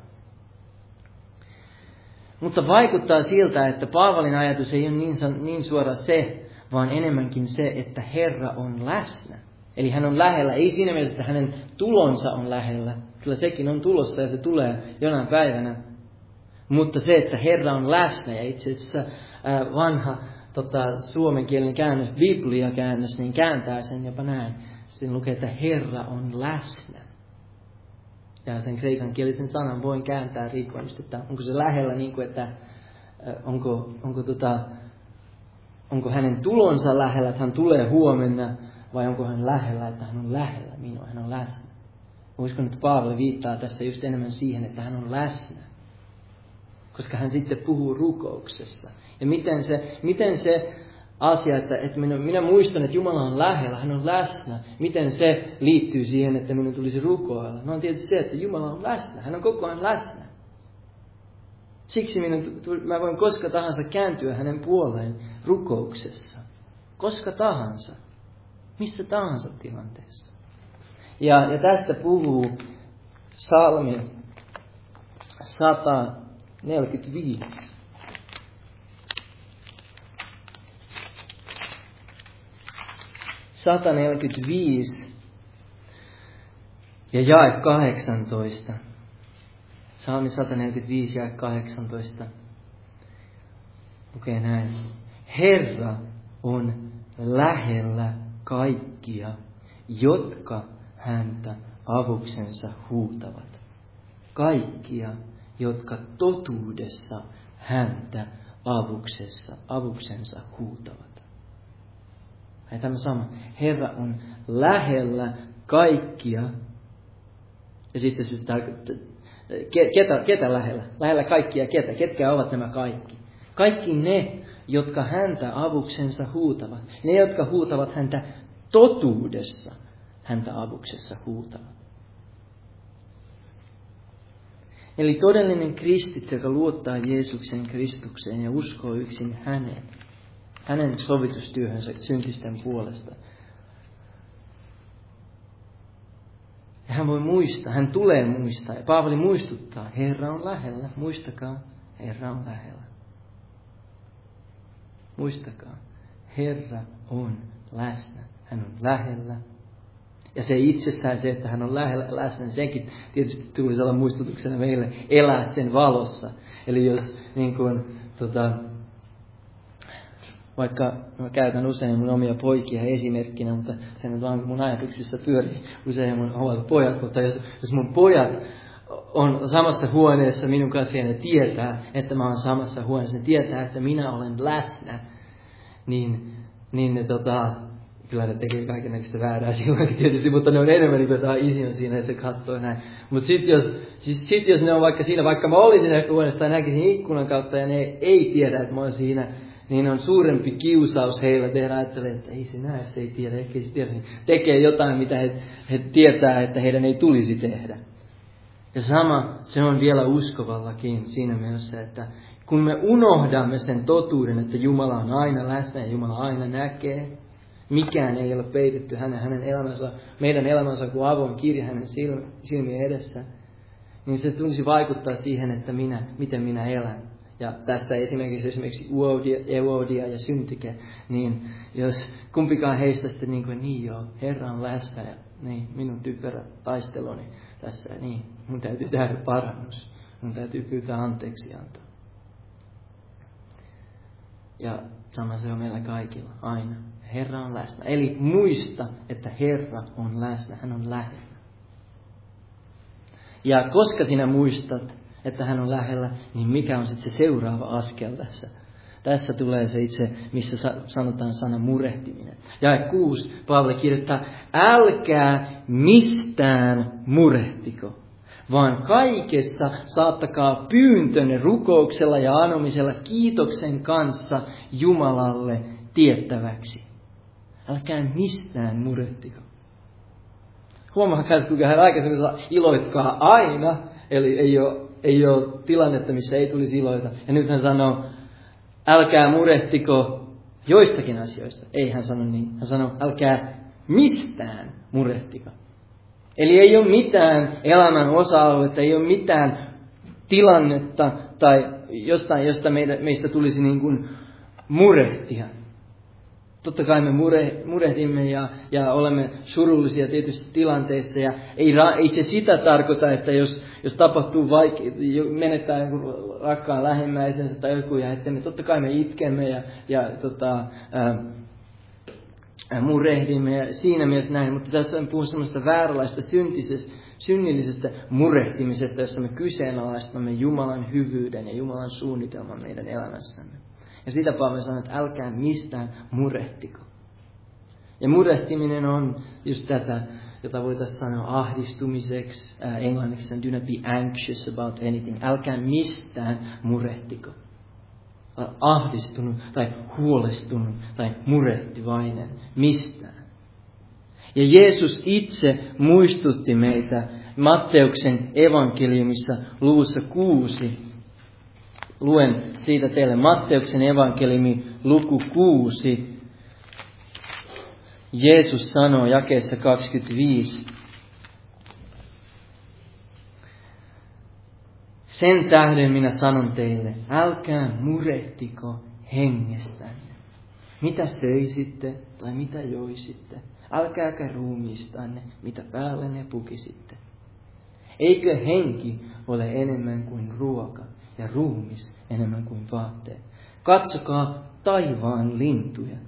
Mutta vaikuttaa siltä, että Paavalin ajatus ei ole niin, niin suora se, vaan enemmänkin se, että Herra on läsnä. Eli hän on lähellä, ei siinä mielessä, että hänen tulonsa on lähellä. Kyllä sekin on tulossa ja se tulee jonain päivänä. Mutta se, että Herra on läsnä, ja itse asiassa ää, vanha tota, suomenkielinen käännös, Biblia-käännös, niin kääntää sen jopa näin. Siinä lukee, että Herra on läsnä. Ja sen kreikankielisen sanan voin kääntää riippuen, että onko se lähellä, niin kuin, että ää, onko, onko, tota, onko hänen tulonsa lähellä, että hän tulee huomenna, vai onko hän lähellä, että hän on lähellä minua, hän on läsnä. Uskon, että Paavali viittaa tässä just enemmän siihen, että hän on läsnä. Koska hän sitten puhuu rukouksessa. Ja miten se, miten se asia, että, että minä, minä muistan, että Jumala on lähellä, hän on läsnä. Miten se liittyy siihen, että minun tulisi rukoilla? No on tietysti se, että Jumala on läsnä. Hän on koko ajan läsnä. Siksi minun, mä voin koska tahansa kääntyä hänen puoleen rukouksessa. Koska tahansa. Missä tahansa tilanteessa. Ja, ja tästä puhuu Psalmi sata neljäkymmentäviisi. sata neljäkymmentäviisi ja jae kahdeksantoista. Psalmi sata neljäkymmentäviisi jae kahdeksantoista. Lukee näin. Herra on lähellä kaikkia, jotka häntä avuksensa huutavat. Kaikkia, jotka totuudessa häntä avuksessa, avuksensa huutavat. Ja tämä sama. Herra on lähellä kaikkia. Ja sitten se tarkoittaa, ketä, ketä lähellä? Lähellä kaikkia ketä? Ketkä ovat nämä kaikki? Kaikki ne, jotka häntä avuksensa huutavat. Ne, jotka huutavat häntä totuudessa, häntä avuksessa huutavat. Eli todellinen kristitty, joka luottaa Jeesuksen Kristukseen ja uskoo yksin häneen, hänen sovitustyöhönsä syntisten puolesta. Ja hän voi muistaa, hän tulee muistaa. Ja Paavali muistuttaa, Herra on lähellä. Muistakaa, Herra on lähellä. Muistakaa, Herra on läsnä. Hän on lähellä. Ja se itsessään se, että hän on lähellä läsnä, senkin tietysti tulisi olla muistutuksena meille elää sen valossa. Eli jos niin kuin, tota, vaikka mä käytän usein mun omia poikia esimerkkinä, mutta se nyt vaan mun ajatuksissa pyörii usein mun omat pojat. Mutta jos, jos mun pojat on samassa huoneessa minun kanssa ja ne tietää, että mä oon samassa huoneessa, ne tietää, että minä olen läsnä, niin, niin ne tota... Kyllä ne tekee kaikennäköistä väärää silloin tietysti, mutta ne on enemmän niin kuin tämä isi on siinä ja se katsoo näin. Mutta sitten jos, siis sit jos ne on vaikka siinä, vaikka mä olisin ehkä huoneessa tai näkisin ikkunan kautta ja ne ei tiedä, että mä oon siinä, niin on suurempi kiusaus heillä tehdä ajattelee, että ei se näe, se ei tiedä, ehkä ei se tiedä. Tekee jotain, mitä he, he tietää, että heidän ei tulisi tehdä. Ja sama se on vielä uskovallakin siinä mielessä, että kun me unohdamme sen totuuden, että Jumala on aina läsnä ja Jumala aina näkee, mikään ei ole peitetty hänen, hänen elämänsä, meidän elämänsä kuin avoin kirja hänen silmien edessä, niin se tulisi vaikuttaa siihen, että minä, miten minä elän. Ja tässä esimerkiksi, esimerkiksi Euodia, Euodia ja Syntike, niin jos kumpikaan heistä sitten niin kuin, niin joo, Herra on läsnä ja niin, minun typerä taisteluni tässä, niin mun täytyy tehdä parannus, mun täytyy pyytää anteeksi antaa. Ja sama se on meillä kaikilla, aina. Herra on läsnä. Eli muista, että Herra on läsnä. Hän on lähellä. Ja koska sinä muistat, että hän on lähellä, niin mikä on sitten se seuraava askel tässä? Tässä tulee se itse, missä sanotaan sana murehtiminen. Jae kuusi, Paavali kirjoittaa, älkää mistään murehtiko, vaan kaikessa saattakaa pyyntönne rukouksella ja anomisella kiitoksen kanssa Jumalalle tiettäväksi. Älkää mistään murehtiko. Huomaakaa, että kuinka hän aikaisemmin saa iloitkaa aina, eli ei ole, ei ole tilannetta, missä ei tulisi iloita. Ja nyt hän sanoo, älkää murehtiko joistakin asioista. Ei hän sano niin. Hän sanoo, älkää mistään murehtiko. Eli ei ole mitään elämän osa-aluetta, ei ole mitään tilannetta tai jostain, josta meitä, meistä tulisi niin kuin murehtia. Totta kai me mure, murehdimme ja, ja olemme surullisia tietyissä tilanteissa. Ja ei, ei se sitä tarkoita, että jos, jos tapahtuu vaike- menettää jonkun rakkaan lähimmäisensä tai joku, ja että me totta kai me itkemme ja, ja tota, ää, murehdimme ja siinä mielessä näin. Mutta tässä on puhunut sellaista vääränlaista synnillisestä murehtimisesta, jossa me kyseenalaistamme Jumalan hyvyyden ja Jumalan suunnitelman meidän elämässämme. Ja sitä Paavali sanoo, että älkää mistään murehtiko. Ja murehtiminen on just tätä, jota voitaisiin sanoa ahdistumiseksi. Ää, englanniksi on do not be anxious about anything. Älkää mistään murehtiko. Ahdistunut tai huolestunut tai murehtivainen mistään. Ja Jeesus itse muistutti meitä Matteuksen evankeliumissa luvussa kuusi. Luen siitä teille Matteuksen evankeliumi luku kuusi. Jeesus sanoo jakeessa kaksikymmentäviisi. Sen tähden minä sanon teille, älkää murehtiko hengestänne. Mitä söisitte tai mitä joisitte? Älkääkä ruumiistanne, mitä päällenne pukisitte. Eikö henki ole enemmän kuin ruoka ja ruumis enemmän kuin vaatteet? Katsokaa taivaan lintuja.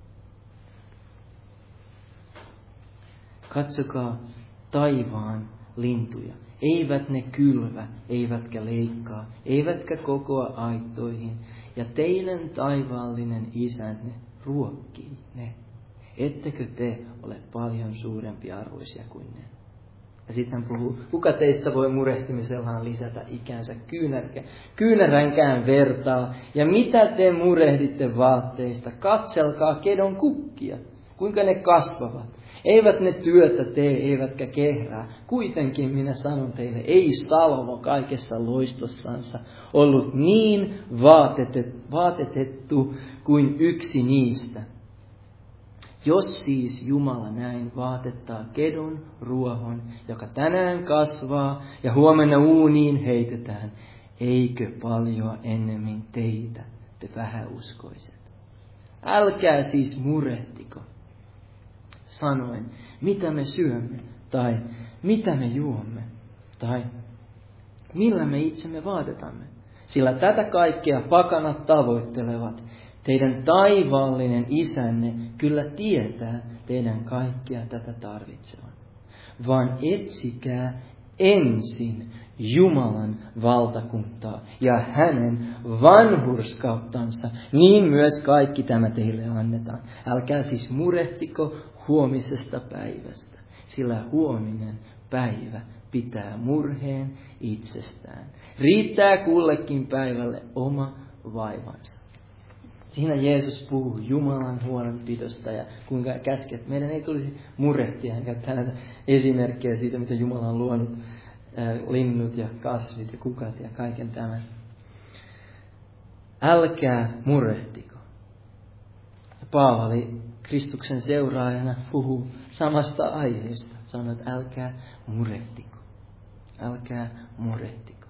Katsokaa taivaan lintuja. Eivät ne kylvä, eivätkä leikkaa, eivätkä kokoa aittoihin. Ja teidän taivaallinen isänne ruokkii ne. Ettekö te ole paljon suurempi arvoisia kuin ne? Ja sitten hän puhuu, kuka teistä voi murehtimisellaan lisätä ikänsä kyynärkä, kyynäränkään vertaa. Ja mitä te murehditte vaatteista? Katselkaa kedon kukkia, kuinka ne kasvavat. Eivät ne työtä tee, eivätkä kehrää. Kuitenkin minä sanon teille, ei Salomo kaikessa loistossansa ollut niin vaatetettu kuin yksi niistä. Jos siis Jumala näin vaatettaa kedon ruohon, joka tänään kasvaa ja huomenna uuniin heitetään, eikö paljon ennemmin teitä, te vähäuskoiset? Älkää siis murehtiko, sanoen, mitä me syömme, tai mitä me juomme, tai millä me itsemme vaatetamme. Sillä tätä kaikkea pakanat tavoittelevat. Teidän taivaallinen isänne kyllä tietää teidän kaikkia tätä tarvitsevan. Vaan etsikää ensin Jumalan valtakuntaa ja hänen vanhurskauttansa, niin myös kaikki tämä teille annetaan. Älkää siis murehtiko huomisesta päivästä, sillä huominen päivä pitää murheen itsestään. Riittää kullekin päivälle oma vaivansa. Siinä Jeesus puhuu Jumalan huolenpidosta ja kuinka käskee, että meidän ei tulisi murehtia. Hän käyttää näitä esimerkkejä siitä, mitä Jumala on luonut, ää, linnut ja kasvit ja kukat ja kaiken tämän. Älkää murehtiko. Paavali Kristuksen seuraajana puhuu samasta aiheesta. Sanoo, että älkää murehtiko. Älkää murehtiko.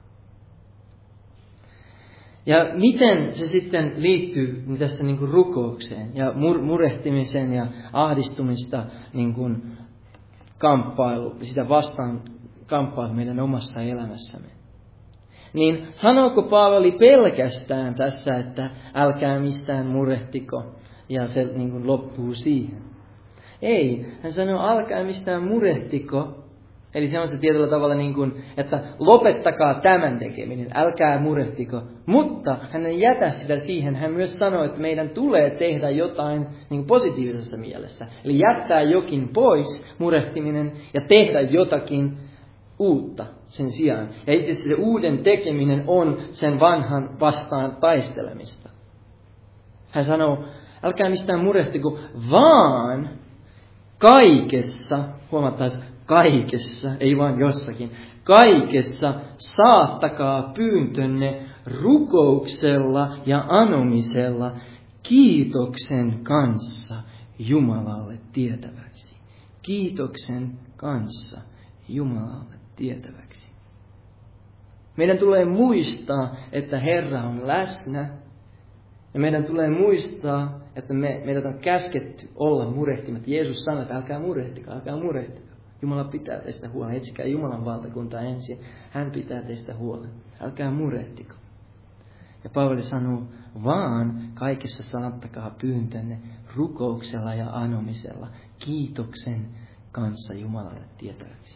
Ja miten se sitten liittyy tässä niin kuin rukoukseen ja mur- murehtimisen ja ahdistumista niin kuin kamppailu, sitä vastaan kamppailu meidän omassa elämässämme. Niin sanooko Paavali pelkästään tässä, että älkää mistään murehtiko ja se niin kuin loppuu siihen? Ei, hän sanoo älkää mistään murehtiko, Eli se on se tietyllä tavalla niin kuin, että lopettakaa tämän tekeminen, älkää murehtiko. Mutta hän ei jätä sitä siihen. Hän myös sanoo, että meidän tulee tehdä jotain niin kuin positiivisessa mielessä. Eli jättää jokin pois, murehtiminen, ja tehdä jotakin uutta sen sijaan. Ja itse asiassa se uuden tekeminen on sen vanhan vastaan taistelemista. Hän sanoo, älkää mistään murehtiko, vaan kaikessa, huomataan, kaikessa, ei vain jossakin, kaikessa saattakaa pyyntönne rukouksella ja anomisella kiitoksen kanssa Jumalalle tietäväksi. Kiitoksen kanssa Jumalalle tietäväksi. Meidän tulee muistaa, että Herra on läsnä. Ja meidän tulee muistaa, että me, meidät on käsketty olla murehtimatta. Jeesus sanoi, että älkää murehtikaa, älkää murehtikaa. Jumala pitää teistä huolen. Etsikää Jumalan valtakuntaa ensin. Hän pitää teistä huolen. Älkää murehtiko. Ja Paavali sanoo, vaan kaikessa saattakaa pyyntönne rukouksella ja anomisella kiitoksen kanssa Jumalalle tietäväksi.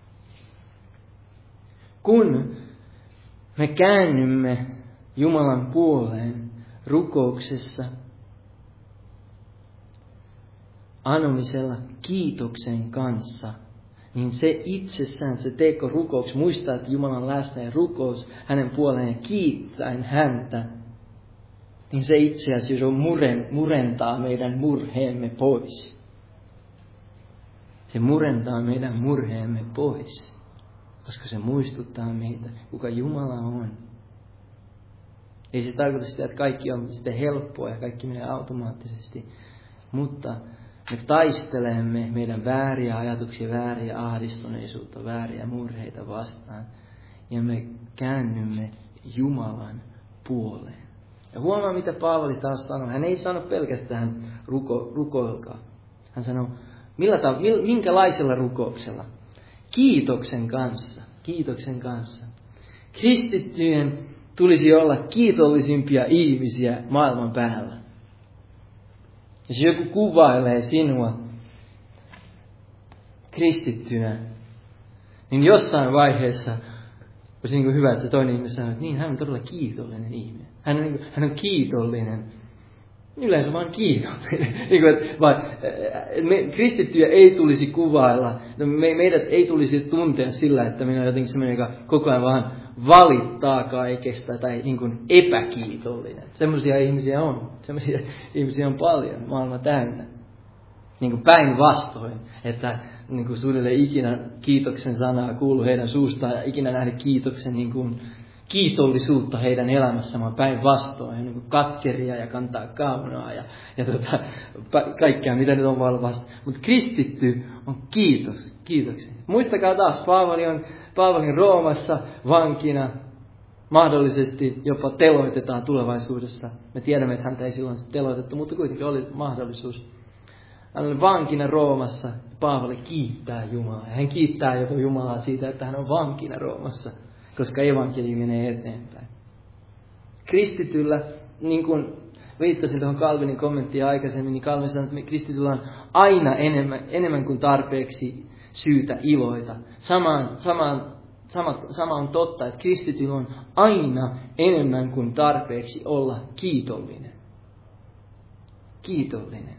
Kun me käännymme Jumalan puoleen rukouksessa, anomisella, kiitoksen kanssa, niin se itsessään, se teko rukouks, muistaa, että Jumalan läsnä ja rukous hänen puoleen ja kiittäen häntä, niin se itse asiassa on muren, murentaa meidän murheemme pois. Se murentaa meidän murheemme pois, koska se muistuttaa meitä, kuka Jumala on. Ei se tarkoita sitä, että kaikki on sitten helppoa ja kaikki menee automaattisesti, mutta me taistelemme meidän vääriä ajatuksia, vääriä ahdistuneisuutta, vääriä murheita vastaan. Ja me käännymme Jumalan puoleen. Ja huomaa, mitä Paavali taas sanoi. Hän ei sano pelkästään ruko, rukoilkaa. Hän sanoi, millä tav- minkälaisella rukouksella? Kiitoksen kanssa. Kiitoksen kanssa. Kristittyjen tulisi olla kiitollisimpia ihmisiä maailman päällä. Jos joku kuvailee sinua kristittynä, niin jossain vaiheessa olisi niin kuin hyvä, että se toinen ihminen sanoo, että niin, hän on todella kiitollinen ihminen. Hän on, niin kuin, hän on kiitollinen. Yleensä vaan kiitollinen. niin kuin, että, vaan, me, kristittyjä ei tulisi kuvailla, me, meidät ei tulisi tuntea sillä, että minä olen jotenkin sellainen, joka koko ajan vaan valittaa kaikesta tai niin kuin epäkiitollinen. Semmoisia ihmisiä on. Semmoisia ihmisiä on paljon maailma täynnä. Niin kuin päinvastoin, että niin kuin suunnilleen ikinä kiitoksen sanaa kuulu heidän suustaan ja ikinä nähdä kiitoksen niin kuin kiitollisuutta heidän elämässään, vaan päinvastoin, niin kuin katkeria ja kantaa kaunaa ja, ja tota, kaikkea, mitä nyt on valvasta. Mutta kristitty on kiitos, kiitoksia. Muistakaa taas, Paavali on Paavalin Roomassa vankina, mahdollisesti jopa teloitetaan tulevaisuudessa. Me tiedämme, että häntä ei silloin teloitettu, mutta kuitenkin oli mahdollisuus. Hän oli vankina Roomassa, Paavali kiittää Jumalaa. Hän kiittää jopa Jumalaa siitä, että hän on vankina Roomassa, koska evankeliumi menee eteenpäin. Kristityllä, niin kuin viittasin tuohon Calvinin kommenttiin aikaisemmin, niin Calvin sanoi, että kristityllä on aina enemmän, enemmän kuin tarpeeksi syytä iloita. Samaan, samaan, sama, sama on totta, että kristityllä on aina enemmän kuin tarpeeksi olla kiitollinen. Kiitollinen.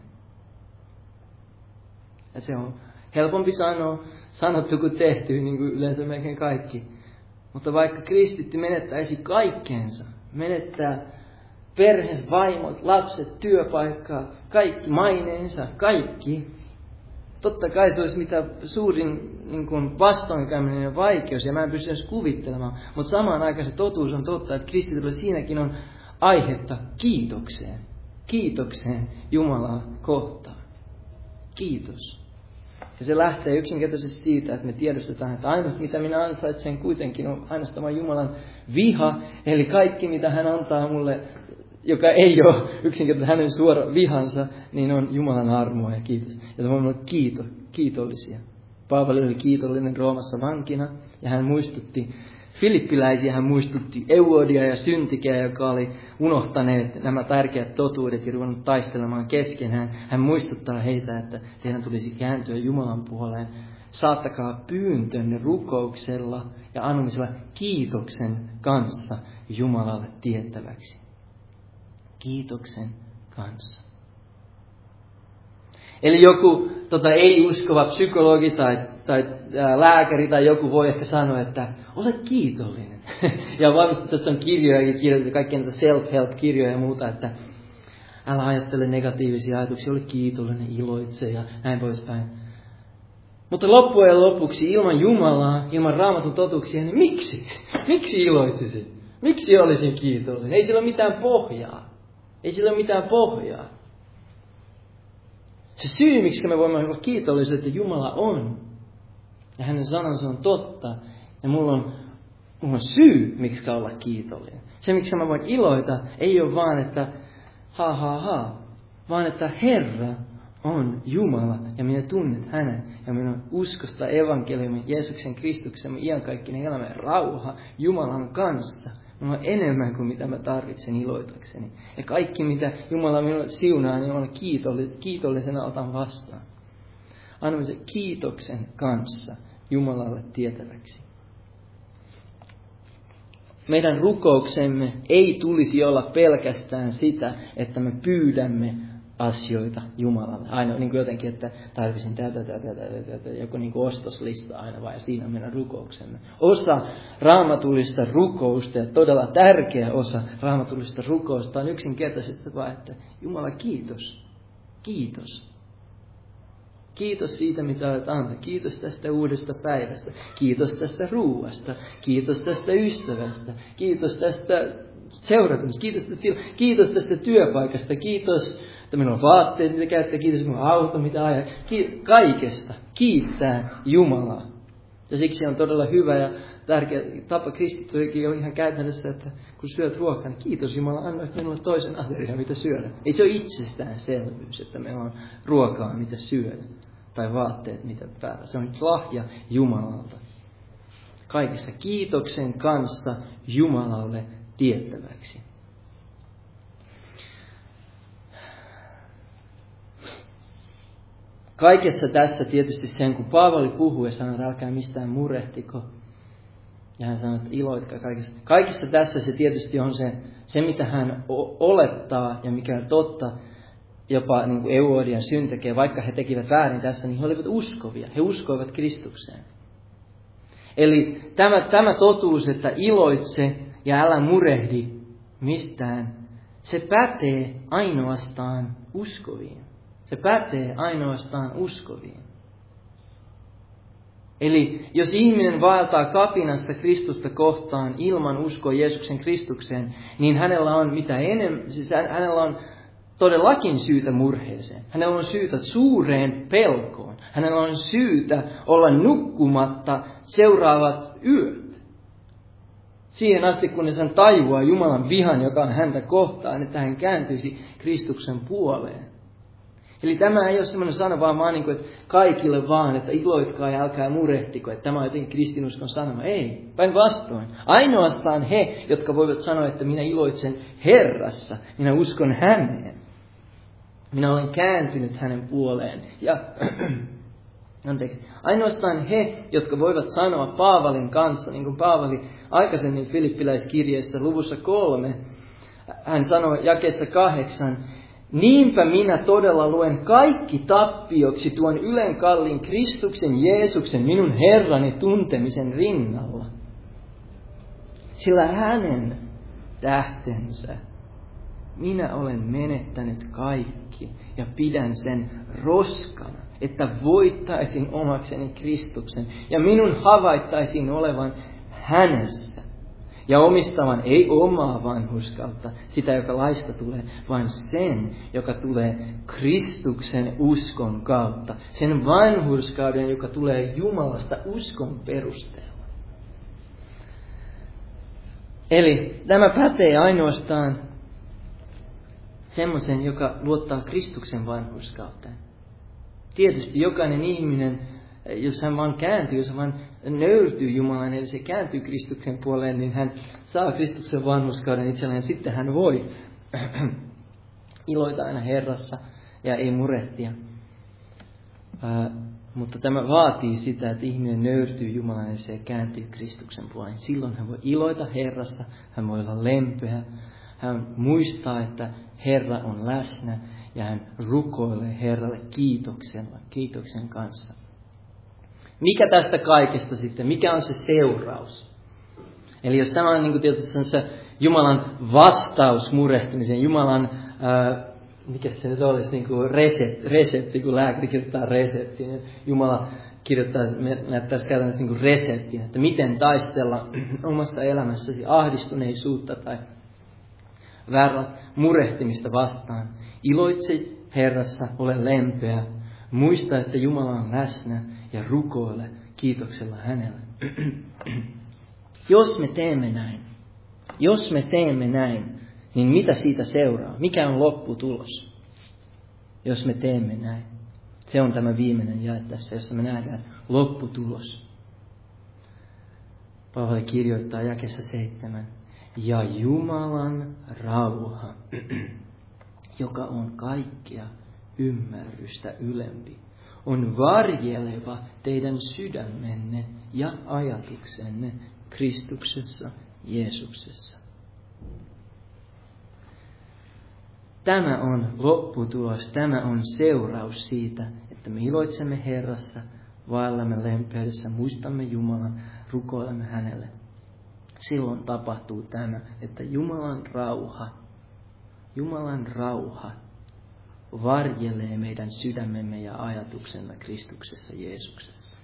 Ja se on helpompi sanoa, sanottu kuin tehty, niin kuin yleensä melkein kaikki. Mutta vaikka kristitty menettäisi kaikkeensa, menettää perheensä, vaimot, lapset, työpaikkaa, kaikki maineensa, kaikki. Totta kai se olisi mitä suurin niin kuin vastoinkäyminen ja vaikeus, ja mä en pysty edes kuvittelemaan. Mutta samaan aikaan se totuus on totta, että kristityllä siinäkin on aihetta kiitokseen. Kiitokseen Jumalaa kohtaan. Kiitos. Ja se lähtee yksinkertaisesti siitä, että me tiedostetaan, että ainut mitä minä ansaitsen kuitenkin on ainoastaan Jumalan viha. Eli kaikki mitä hän antaa mulle, joka ei ole yksinkertaisesti hänen suora vihansa, niin on Jumalan armoa ja kiitos. Ja me voimme olla kiito, kiitollisia. Paavali oli kiitollinen Roomassa vankina ja hän muistutti filippiläisiä, hän muistutti Euodia ja Syntikeä, joka oli unohtaneet nämä tärkeät totuudet ja ruvennut taistelemaan keskenään. Hän muistuttaa heitä, että heidän tulisi kääntyä Jumalan puoleen saattakaa pyyntönne rukouksella ja anomisella kiitoksen kanssa Jumalalle tiettäväksi. Kiitoksen kanssa. Eli joku tota, ei-uskova psykologi tai, tai ää, lääkäri tai joku voi ehkä sanoa, että ole kiitollinen. Ja varmasti tästä on kirjoja ja kirjoitettu, kaikkia näitä self-help-kirjoja ja muuta, että älä ajattele negatiivisia ajatuksia, ole kiitollinen, iloitse ja näin poispäin. Mutta loppujen lopuksi ilman Jumalaa, ilman Raamatun totuuksia, niin miksi? Miksi iloitsisin? Miksi olisin kiitollinen? Ei sillä ole mitään pohjaa. Ei sillä ole mitään pohjaa. Se syy, miksi me voimme olla kiitollisia, että Jumala on. Ja hänen sanansa on totta. Ja mulla on, mulla on syy, miksi olla kiitollinen. Se, miksi mä voin iloita, ei ole vaan, että ha ha ha. Vaan, että Herra on Jumala. Ja minä tunnet hänen. Ja minun uskosta evankeliumin, Jeesuksen Kristuksen, iankaikkinen elämä ja rauha Jumalan kanssa. Minulla on enemmän kuin mitä mä tarvitsen iloitakseni. Ja kaikki mitä Jumala minulle siunaa, niin olen kiitollisena otan vastaan. Annamme se kiitoksen kanssa Jumalalle tietäväksi. Meidän rukouksemme ei tulisi olla pelkästään sitä, että me pyydämme asioita Jumalalle. Aina niin kuin jotenkin, että tarvitsin tätä, tätä, tätä, tätä, joku niin kuin ostoslista aina, vai siinä meidän rukouksemme. Osa raamatullista rukousta ja todella tärkeä osa raamatullista rukousta on yksinkertaisesti vaan, että Jumala kiitos, kiitos. Kiitos siitä, mitä olet antanut. Kiitos tästä uudesta päivästä. Kiitos tästä ruuasta. Kiitos tästä ystävästä. Kiitos tästä seurakunnasta. Kiitos tästä, kiitos tästä työpaikasta. Kiitos, että minulla on vaatteet, mitä käyttää. Kiitos, että minulla on auto, mitä ajaa. Kaikesta kiittää Jumalaa. Ja siksi on todella hyvä ja tärkeä tapa kristittyäkin on ihan käytännössä, että kun syöt ruokaa, niin kiitos Jumala, annoit minulle toisen aterian, mitä syödä. Ei se ole itsestäänselvyys, että meillä on ruokaa, mitä syödä. Tai vaatteet, mitä päällä. Se on lahja Jumalalta. Kaikessa kiitoksen kanssa Jumalalle tiettäväksi. Kaikessa tässä tietysti sen, kun Paavali puhuu ja sanoo, että älkää mistään murehtiko. Ja hän sanoo, että iloitkaa kaikessa. Kaikessa tässä se tietysti on se, se mitä hän olettaa ja mikä on totta. Jopa niin kuin Euodian syntekeen, vaikka he tekivät väärin tässä, niin he olivat uskovia. He uskoivat Kristukseen. Eli tämä, tämä totuus, että iloitse ja älä murehdi mistään, se pätee ainoastaan uskoviin. Se pätee ainoastaan uskoviin. Eli jos ihminen vaeltaa kapinassa Kristusta kohtaan ilman uskoa Jeesuksen Kristukseen, niin hänellä on mitä enemmän, siis hänellä on todellakin syytä murheeseen. Hänellä on syytä suureen pelkoon. Hänellä on syytä olla nukkumatta seuraavat yöt. Siihen asti, kunnes hän tajuaa Jumalan vihan, joka on häntä kohtaan, että hän kääntyisi Kristuksen puoleen. Eli tämä ei ole sellainen sana vaan, vaan niin kuin, että kaikille vaan, että iloitkaa ja älkää murehtiko, että tämä on jotenkin kristinuskon sanoma. Ei, päinvastoin. Ainoastaan he, jotka voivat sanoa, että minä iloitsen Herrassa, minä uskon häneen. Minä olen kääntynyt hänen puoleen. Ja anteeksi, ainoastaan he, jotka voivat sanoa Paavalin kanssa, niin kuin Paavali aikaisemmin Filippiläiskirjeessä luvussa kolme, hän sanoi jakeessa kahdeksan, niinpä minä todella luen kaikki tappioksi tuon ylenkallin Kristuksen Jeesuksen minun Herrani tuntemisen rinnalla. Sillä hänen tähtensä minä olen menettänyt kaikki ja pidän sen roskana, että voittaisin omakseni Kristuksen ja minun havaittaisin olevan hänessä. Ja omistavan ei omaa vanhurskautta, sitä joka laista tulee, vaan sen, joka tulee Kristuksen uskon kautta. Sen vanhurskauden, joka tulee Jumalasta uskon perusteella. Eli tämä pätee ainoastaan semmoisen, joka luottaa Kristuksen vanhurskauteen. Tietysti jokainen ihminen, jos hän vaan kääntyy, jos hän vaan nöyrtyy Jumalan, eli se kääntyy Kristuksen puoleen, niin hän saa Kristuksen vanhurskauden itselleen. Sitten hän voi iloita aina Herrassa ja ei murehtia. Mutta tämä vaatii sitä, että ihminen nöyrtyy Jumalan edessä ja kääntyy Kristuksen puoleen. Silloin hän voi iloita Herrassa, hän voi olla lempeä, hän muistaa, että Herra on läsnä ja hän rukoilee Herralle kiitoksella, kiitoksen kanssa. Mikä tästä kaikesta sitten, mikä on se seuraus? Eli jos tämä on niin kuin tietysti se Jumalan vastaus murehtimiseen, Jumalan, ää, mikä se nyt olisi, niin kuin resepti, resepti, kun lääkäri kirjoittaa reseptiin, niin Jumala kirjoittaa, näyttäisi käytännössä niin kuin reseptin, että miten taistella omassa elämässäsi ahdistuneisuutta tai vääränlaista murehtimista vastaan. Iloitse Herrassa, ole lempeä, muista, että Jumala on läsnä ja rukoile kiitoksella hänelle. Jos me teemme näin, jos me teemme näin, niin mitä siitä seuraa? Mikä on lopputulos, jos me teemme näin? Se on tämä viimeinen jae tässä, jossa me nähdään lopputulos. Paavali kirjoittaa jakeessa seitsemän. Ja Jumalan rauha, joka on kaikkea ymmärrystä ylempi, on varjeleva teidän sydämenne ja ajatuksenne Kristuksessa Jeesuksessa. Tämä on lopputulos, tämä on seuraus siitä, että me iloitsemme Herrassa, vaellamme lempeydessä, muistamme Jumalan, rukoilemme hänelle. Silloin tapahtuu tämä, että Jumalan rauha, Jumalan rauha varjelee meidän sydämemme ja ajatuksemme Kristuksessa Jeesuksessa.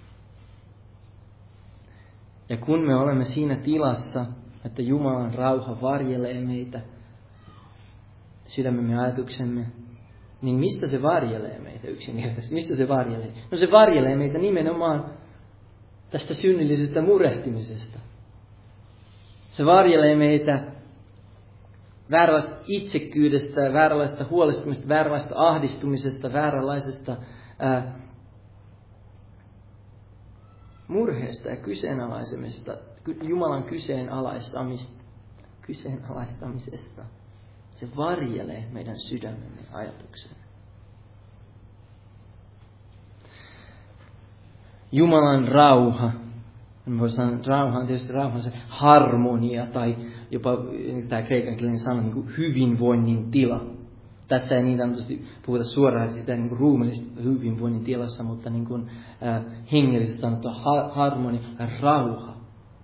Ja kun me olemme siinä tilassa, että Jumalan rauha varjelee meitä, sydämemme ja ajatuksemme, niin mistä se varjelee meitä yksinkertaisesti? Mistä se varjelee? No se varjelee meitä nimenomaan tästä synnillisestä murehtimisesta. Se varjelee meitä vääränlaista itsekkyydestä, vääränlaista huolestumisesta, vääränlaista ahdistumisesta, vääränlaisesta ää, murheesta ja kyseenalaisemisesta, Jumalan kyseenalaistamisesta. kyseenalaistamisesta. Se varjelee meidän sydämemme ja ajatuksemme. Jumalan rauha. Voi sanoa, että rauha on tietysti rauha on se harmonia tai jopa tämä kreikankielinen sana niin kuin hyvinvoinnin tila. Tässä ei niin sanotusti puhuta suoraan sitä niin kuin ruumiillisesta hyvinvoinnin tilassa, mutta niin kuin, äh, hengellisesti sanottua ha- harmonia, rauha.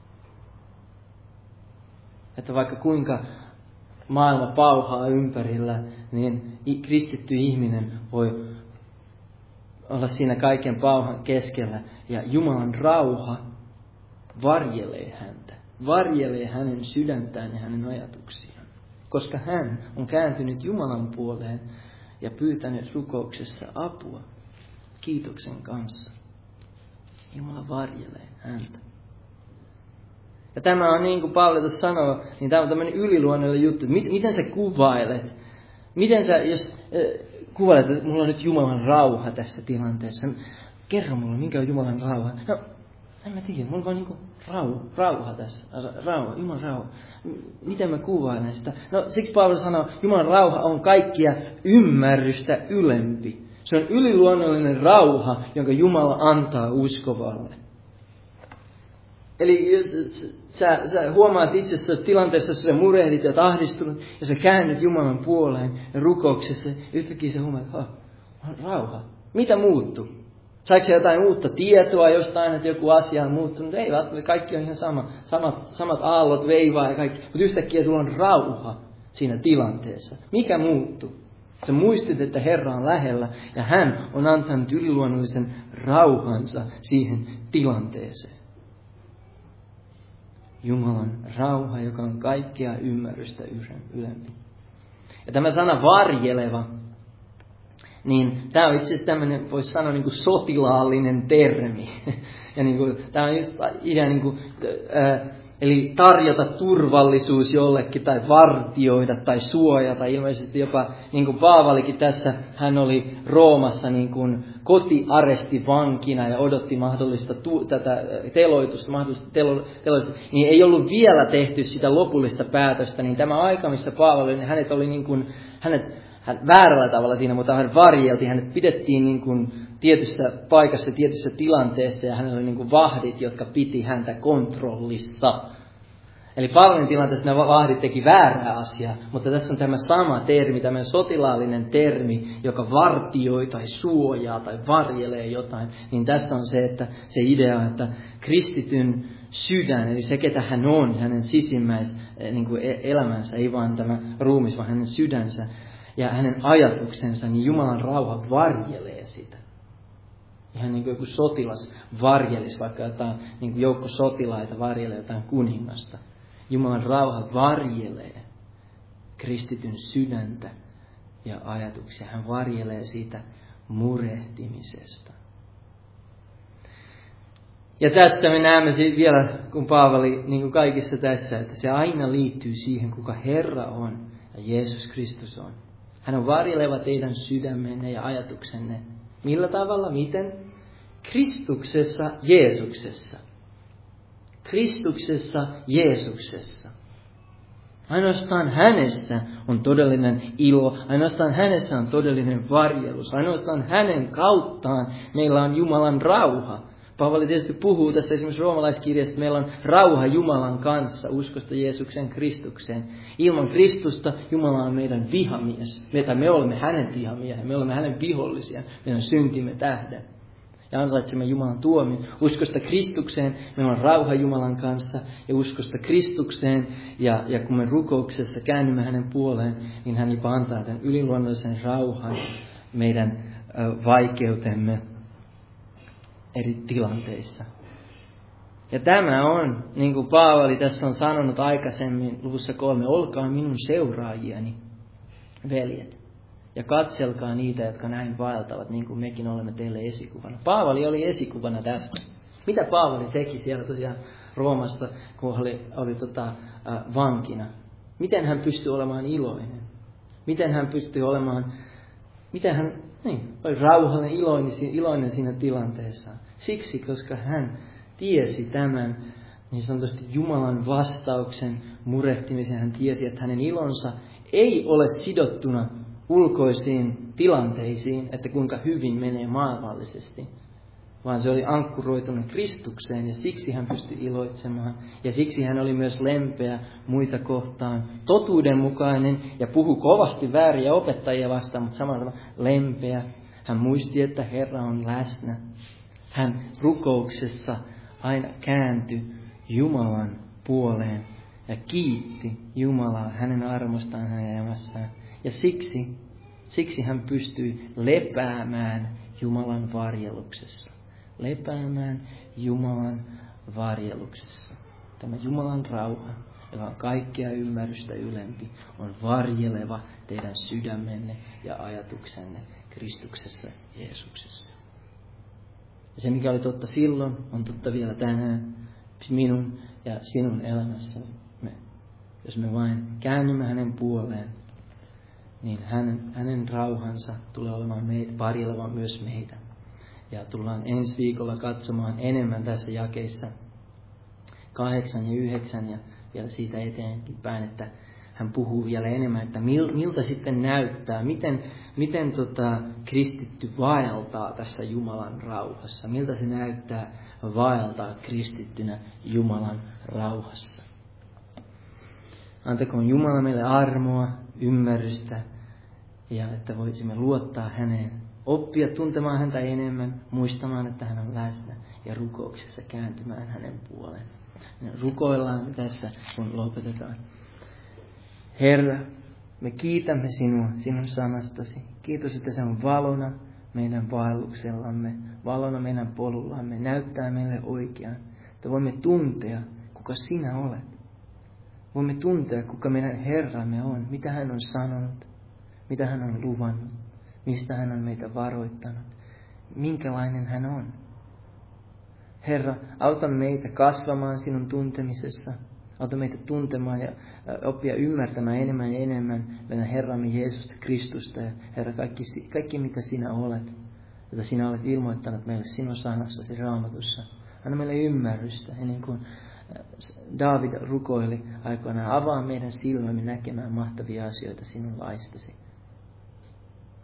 Että vaikka kuinka maailma pauhaa ympärillä, niin kristitty ihminen voi olla siinä kaiken pauhan keskellä. Ja Jumalan rauha varjelee häntä, varjelee hänen sydäntään ja hänen ajatuksiaan. Koska hän on kääntynyt Jumalan puoleen ja pyytänyt rukouksessa apua kiitoksen kanssa. Jumala varjelee häntä. Ja tämä on niin kuin Paavali sanoo, niin tämä on tämmöinen yliluonnollinen juttu. Miten sä kuvailet? Miten sä, jos äh, kuvailet, että mulla on nyt Jumalan rauha tässä tilanteessa. Kerro mulle, minkä on Jumalan rauha. No, en mä tiedä, mulla on vaan niin kuin rauha, rauha tässä. Rauha, Jumalan rauha. Miten mä kuvailen sitä? No siksi Paavali sanoo, Jumalan rauha on kaikkia ymmärrystä ylempi. Se on yliluonnollinen rauha, jonka Jumala antaa uskovalle. Eli jos sä, sä huomaat itsessä tilanteessa, jossa sä murehdit ja ahdistunut, ja sä käännyt Jumalan puoleen ja rukouksessa, yhtäkkiä sä huomaat, että on rauha. Mitä muuttuu? Saiko sä jotain uutta tietoa jostain, että joku asia on muuttunut? Ei välttämättä, kaikki on ihan sama. Samat, samat aallot veivaa ja kaikki. Mutta yhtäkkiä sulla on rauha siinä tilanteessa. Mikä muuttuu? Sä muistit, että Herra on lähellä ja hän on antanut yliluonnollisen rauhansa siihen tilanteeseen. Jumalan rauha, joka on kaikkea ymmärrystä ylempi. Ja tämä sana varjeleva, niin tämä on itse asiassa tämmöinen, voisi sanoa niin kuin sotilaallinen termi. Ja niin kuin, tämä on just idea, niin kuin, ää, eli tarjota turvallisuus jollekin, tai vartioida, tai suojata. Ilmeisesti jopa, niin kuin Paavalikin tässä, hän oli Roomassa niin kuin kotiarestivankina ja odotti mahdollista tu- tätä teloitusta, mahdollista telo- teloitusta, niin ei ollut vielä tehty sitä lopullista päätöstä. Niin tämä aika, missä Paavali, niin hänet oli niin kuin, hänet hän väärällä tavalla siinä, mutta hän varjeltiin, hänet pidettiin niin kuin tietyssä paikassa, tietyssä tilanteessa ja hänellä oli niin kuin vahdit, jotka piti häntä kontrollissa. Eli Paavalin tilanteessa nämä vahdit teki väärää asiaa, mutta tässä on tämä sama termi, tämä sotilaallinen termi, joka vartioi tai suojaa tai varjelee jotain. Niin tässä on se, että se idea, että kristityn sydän, eli se ketä hän on, hänen sisimmäis niin kuin elämänsä, ei vaan tämä ruumis, vaan hänen sydänsä ja hänen ajatuksensa, niin Jumalan rauha varjelee sitä. Ihan niin kuin joku sotilas varjelisi, vaikka jotain niin kuin joukko sotilaita varjelee jotain kuningasta. Jumalan rauha varjelee kristityn sydäntä ja ajatuksia. Hän varjelee siitä murehtimisesta. Ja tässä me näemme vielä, kun Paavali, niin kuin kaikissa tässä, että se aina liittyy siihen, kuka Herra on ja Jeesus Kristus on. Hän on varjeleva teidän sydämenne ja ajatuksenne. Millä tavalla? Miten? Kristuksessa, Jeesuksessa. Kristuksessa, Jeesuksessa. Ainoastaan hänessä on todellinen ilo. Ainoastaan hänessä on todellinen varjelus. Ainoastaan hänen kauttaan meillä on Jumalan rauha. Paavali tietysti puhuu tässä esimerkiksi roomalaiskirjassa, että meillä on rauha Jumalan kanssa uskosta Jeesuksen Kristukseen. Ilman Kristusta Jumala on meidän vihamies. Me, me olemme hänen vihamiehen, me olemme hänen vihollisia, meidän syntimme tähden. Ja ansaitsemme Jumalan tuomion. Uskosta Kristukseen meillä on rauha Jumalan kanssa ja uskosta Kristukseen. Ja, ja kun me rukouksessa käännymme hänen puoleen, niin hän jopa antaa tämän yliluonnollisen rauhan meidän ö, vaikeutemme eri tilanteissa. Ja tämä on, niin kuin Paavali tässä on sanonut aikaisemmin luvussa kolme, olkaa minun seuraajiani, veljet. Ja katselkaa niitä, jotka näin vaeltavat, niin kuin mekin olemme teille esikuvana. Paavali oli esikuvana tästä. Mitä Paavali teki siellä tosiaan Roomasta, kun oli, oli tota, äh, vankina? Miten hän pystyi olemaan iloinen? Miten hän pystyi olemaan, miten hän niin, oli rauhallinen, iloinen, iloinen siinä tilanteessa? Siksi, koska hän tiesi tämän niin sanotusti Jumalan vastauksen murehtimisen. Hän tiesi, että hänen ilonsa ei ole sidottuna ulkoisiin tilanteisiin, että kuinka hyvin menee maailmallisesti, vaan se oli ankkuroitunut Kristukseen ja siksi hän pystyi iloitsemaan. Ja siksi hän oli myös lempeä muita kohtaan, totuudenmukainen ja puhui kovasti vääriä opettajia vastaan, mutta samalla tavalla lempeä. Hän muisti, että Herra on läsnä. Hän rukouksessa aina kääntyi Jumalan puoleen ja kiitti Jumalaa hänen armostaan hänen elämässään. Ja siksi, siksi hän pystyi lepäämään Jumalan varjeluksessa. Lepäämään Jumalan varjeluksessa. Tämä Jumalan rauha, joka on kaikkea ymmärrystä ylempi, on varjeleva teidän sydämenne ja ajatuksenne Kristuksessa Jeesuksessa. Ja se, mikä oli totta silloin, on totta vielä tänään minun ja sinun elämässämme. Jos me vain käännymme hänen puoleen, niin hänen, hänen rauhansa tulee olemaan meitä, varjelemaan myös meitä. Ja tullaan ensi viikolla katsomaan enemmän tässä jakeissa kahdeksan ja yhdeksän ja vielä siitä eteenkin päin, että hän puhuu vielä enemmän, että mil, miltä sitten näyttää, miten, miten tota, kristitty vaeltaa tässä Jumalan rauhassa. Miltä se näyttää vaeltaa kristittynä Jumalan rauhassa. Antakoon Jumala meille armoa, ymmärrystä ja että voisimme luottaa häneen, oppia tuntemaan häntä enemmän, muistamaan, että hän on läsnä ja rukouksessa kääntymään hänen puoleen. Rukoillaan tässä, kun lopetetaan. Herra, me kiitämme sinua, sinun sanastasi. Kiitos, että se on valona meidän vaelluksellamme, valona meidän polullamme, näyttää meille oikean, että voimme tuntea, kuka sinä olet. Voimme tuntea, kuka meidän Herramme on, mitä hän on sanonut, mitä hän on luvannut, mistä hän on meitä varoittanut, minkälainen hän on. Herra, auta meitä kasvamaan sinun tuntemisessa, auta meitä tuntemaan ja oppia ymmärtämään enemmän ja enemmän meidän Herramme Jeesusta Kristusta ja Herra, kaikki, kaikki mitä sinä olet, jota sinä olet ilmoittanut meille sinun sanassasi Raamatussa. Anna meille ymmärrystä ennen kuin Daavid rukoili aikoinaan, avaa meidän silmämme näkemään mahtavia asioita sinun laistasi.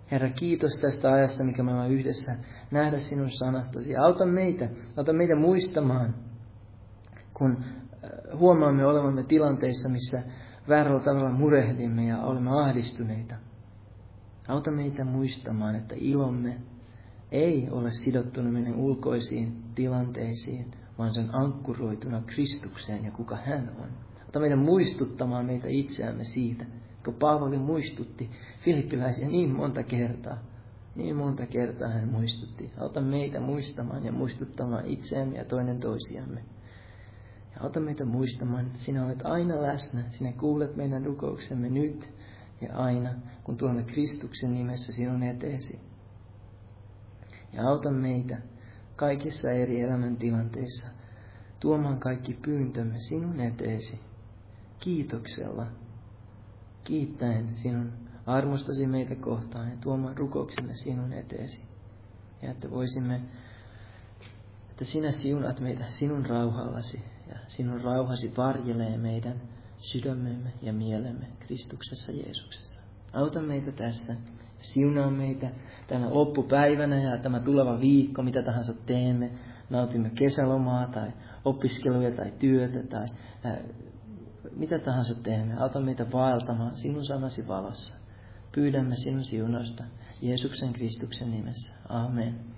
Herra, kiitos tästä ajasta, mikä me ollaan yhdessä nähdä sinun sanastasi. Auta meitä, auta meitä muistamaan, kun huomaamme olevamme tilanteissa, missä väärällä tavalla murehdimme ja olemme ahdistuneita. Auta meitä muistamaan, että ilomme ei ole sidottuna meidän ulkoisiin tilanteisiin, vaan sen ankkuroituna Kristukseen ja kuka hän on. Auta meitä muistuttamaan meitä itseämme siitä, kun Paavali muistutti filippiläisiä niin monta kertaa. Niin monta kertaa hän muistutti. Auta meitä muistamaan ja muistuttamaan itseämme ja toinen toisiamme. Ja auta meitä muistamaan, että sinä olet aina läsnä. Sinä kuulet meidän rukouksemme nyt ja aina, kun tulemme Kristuksen nimessä sinun eteesi. Ja auta meitä kaikissa eri elämäntilanteissa tuomaan kaikki pyyntömme sinun eteesi kiitoksella, kiittäen sinun armostasi meitä kohtaan ja tuomaan rukouksemme sinun eteesi. Ja että voisimme, että sinä siunat meitä sinun rauhallasi ja sinun rauhasi varjelee meidän sydämemme ja mielemme Kristuksessa Jeesuksessa. Auta meitä tässä, siunaa meitä tänä loppupäivänä ja tämä tuleva viikko, mitä tahansa teemme. Nautimme kesälomaa tai opiskeluja tai työtä tai ää, mitä tahansa teemme. Auta meitä vaeltamaan sinun sanasi valossa. Pyydämme sinun siunausta Jeesuksen Kristuksen nimessä. Amen.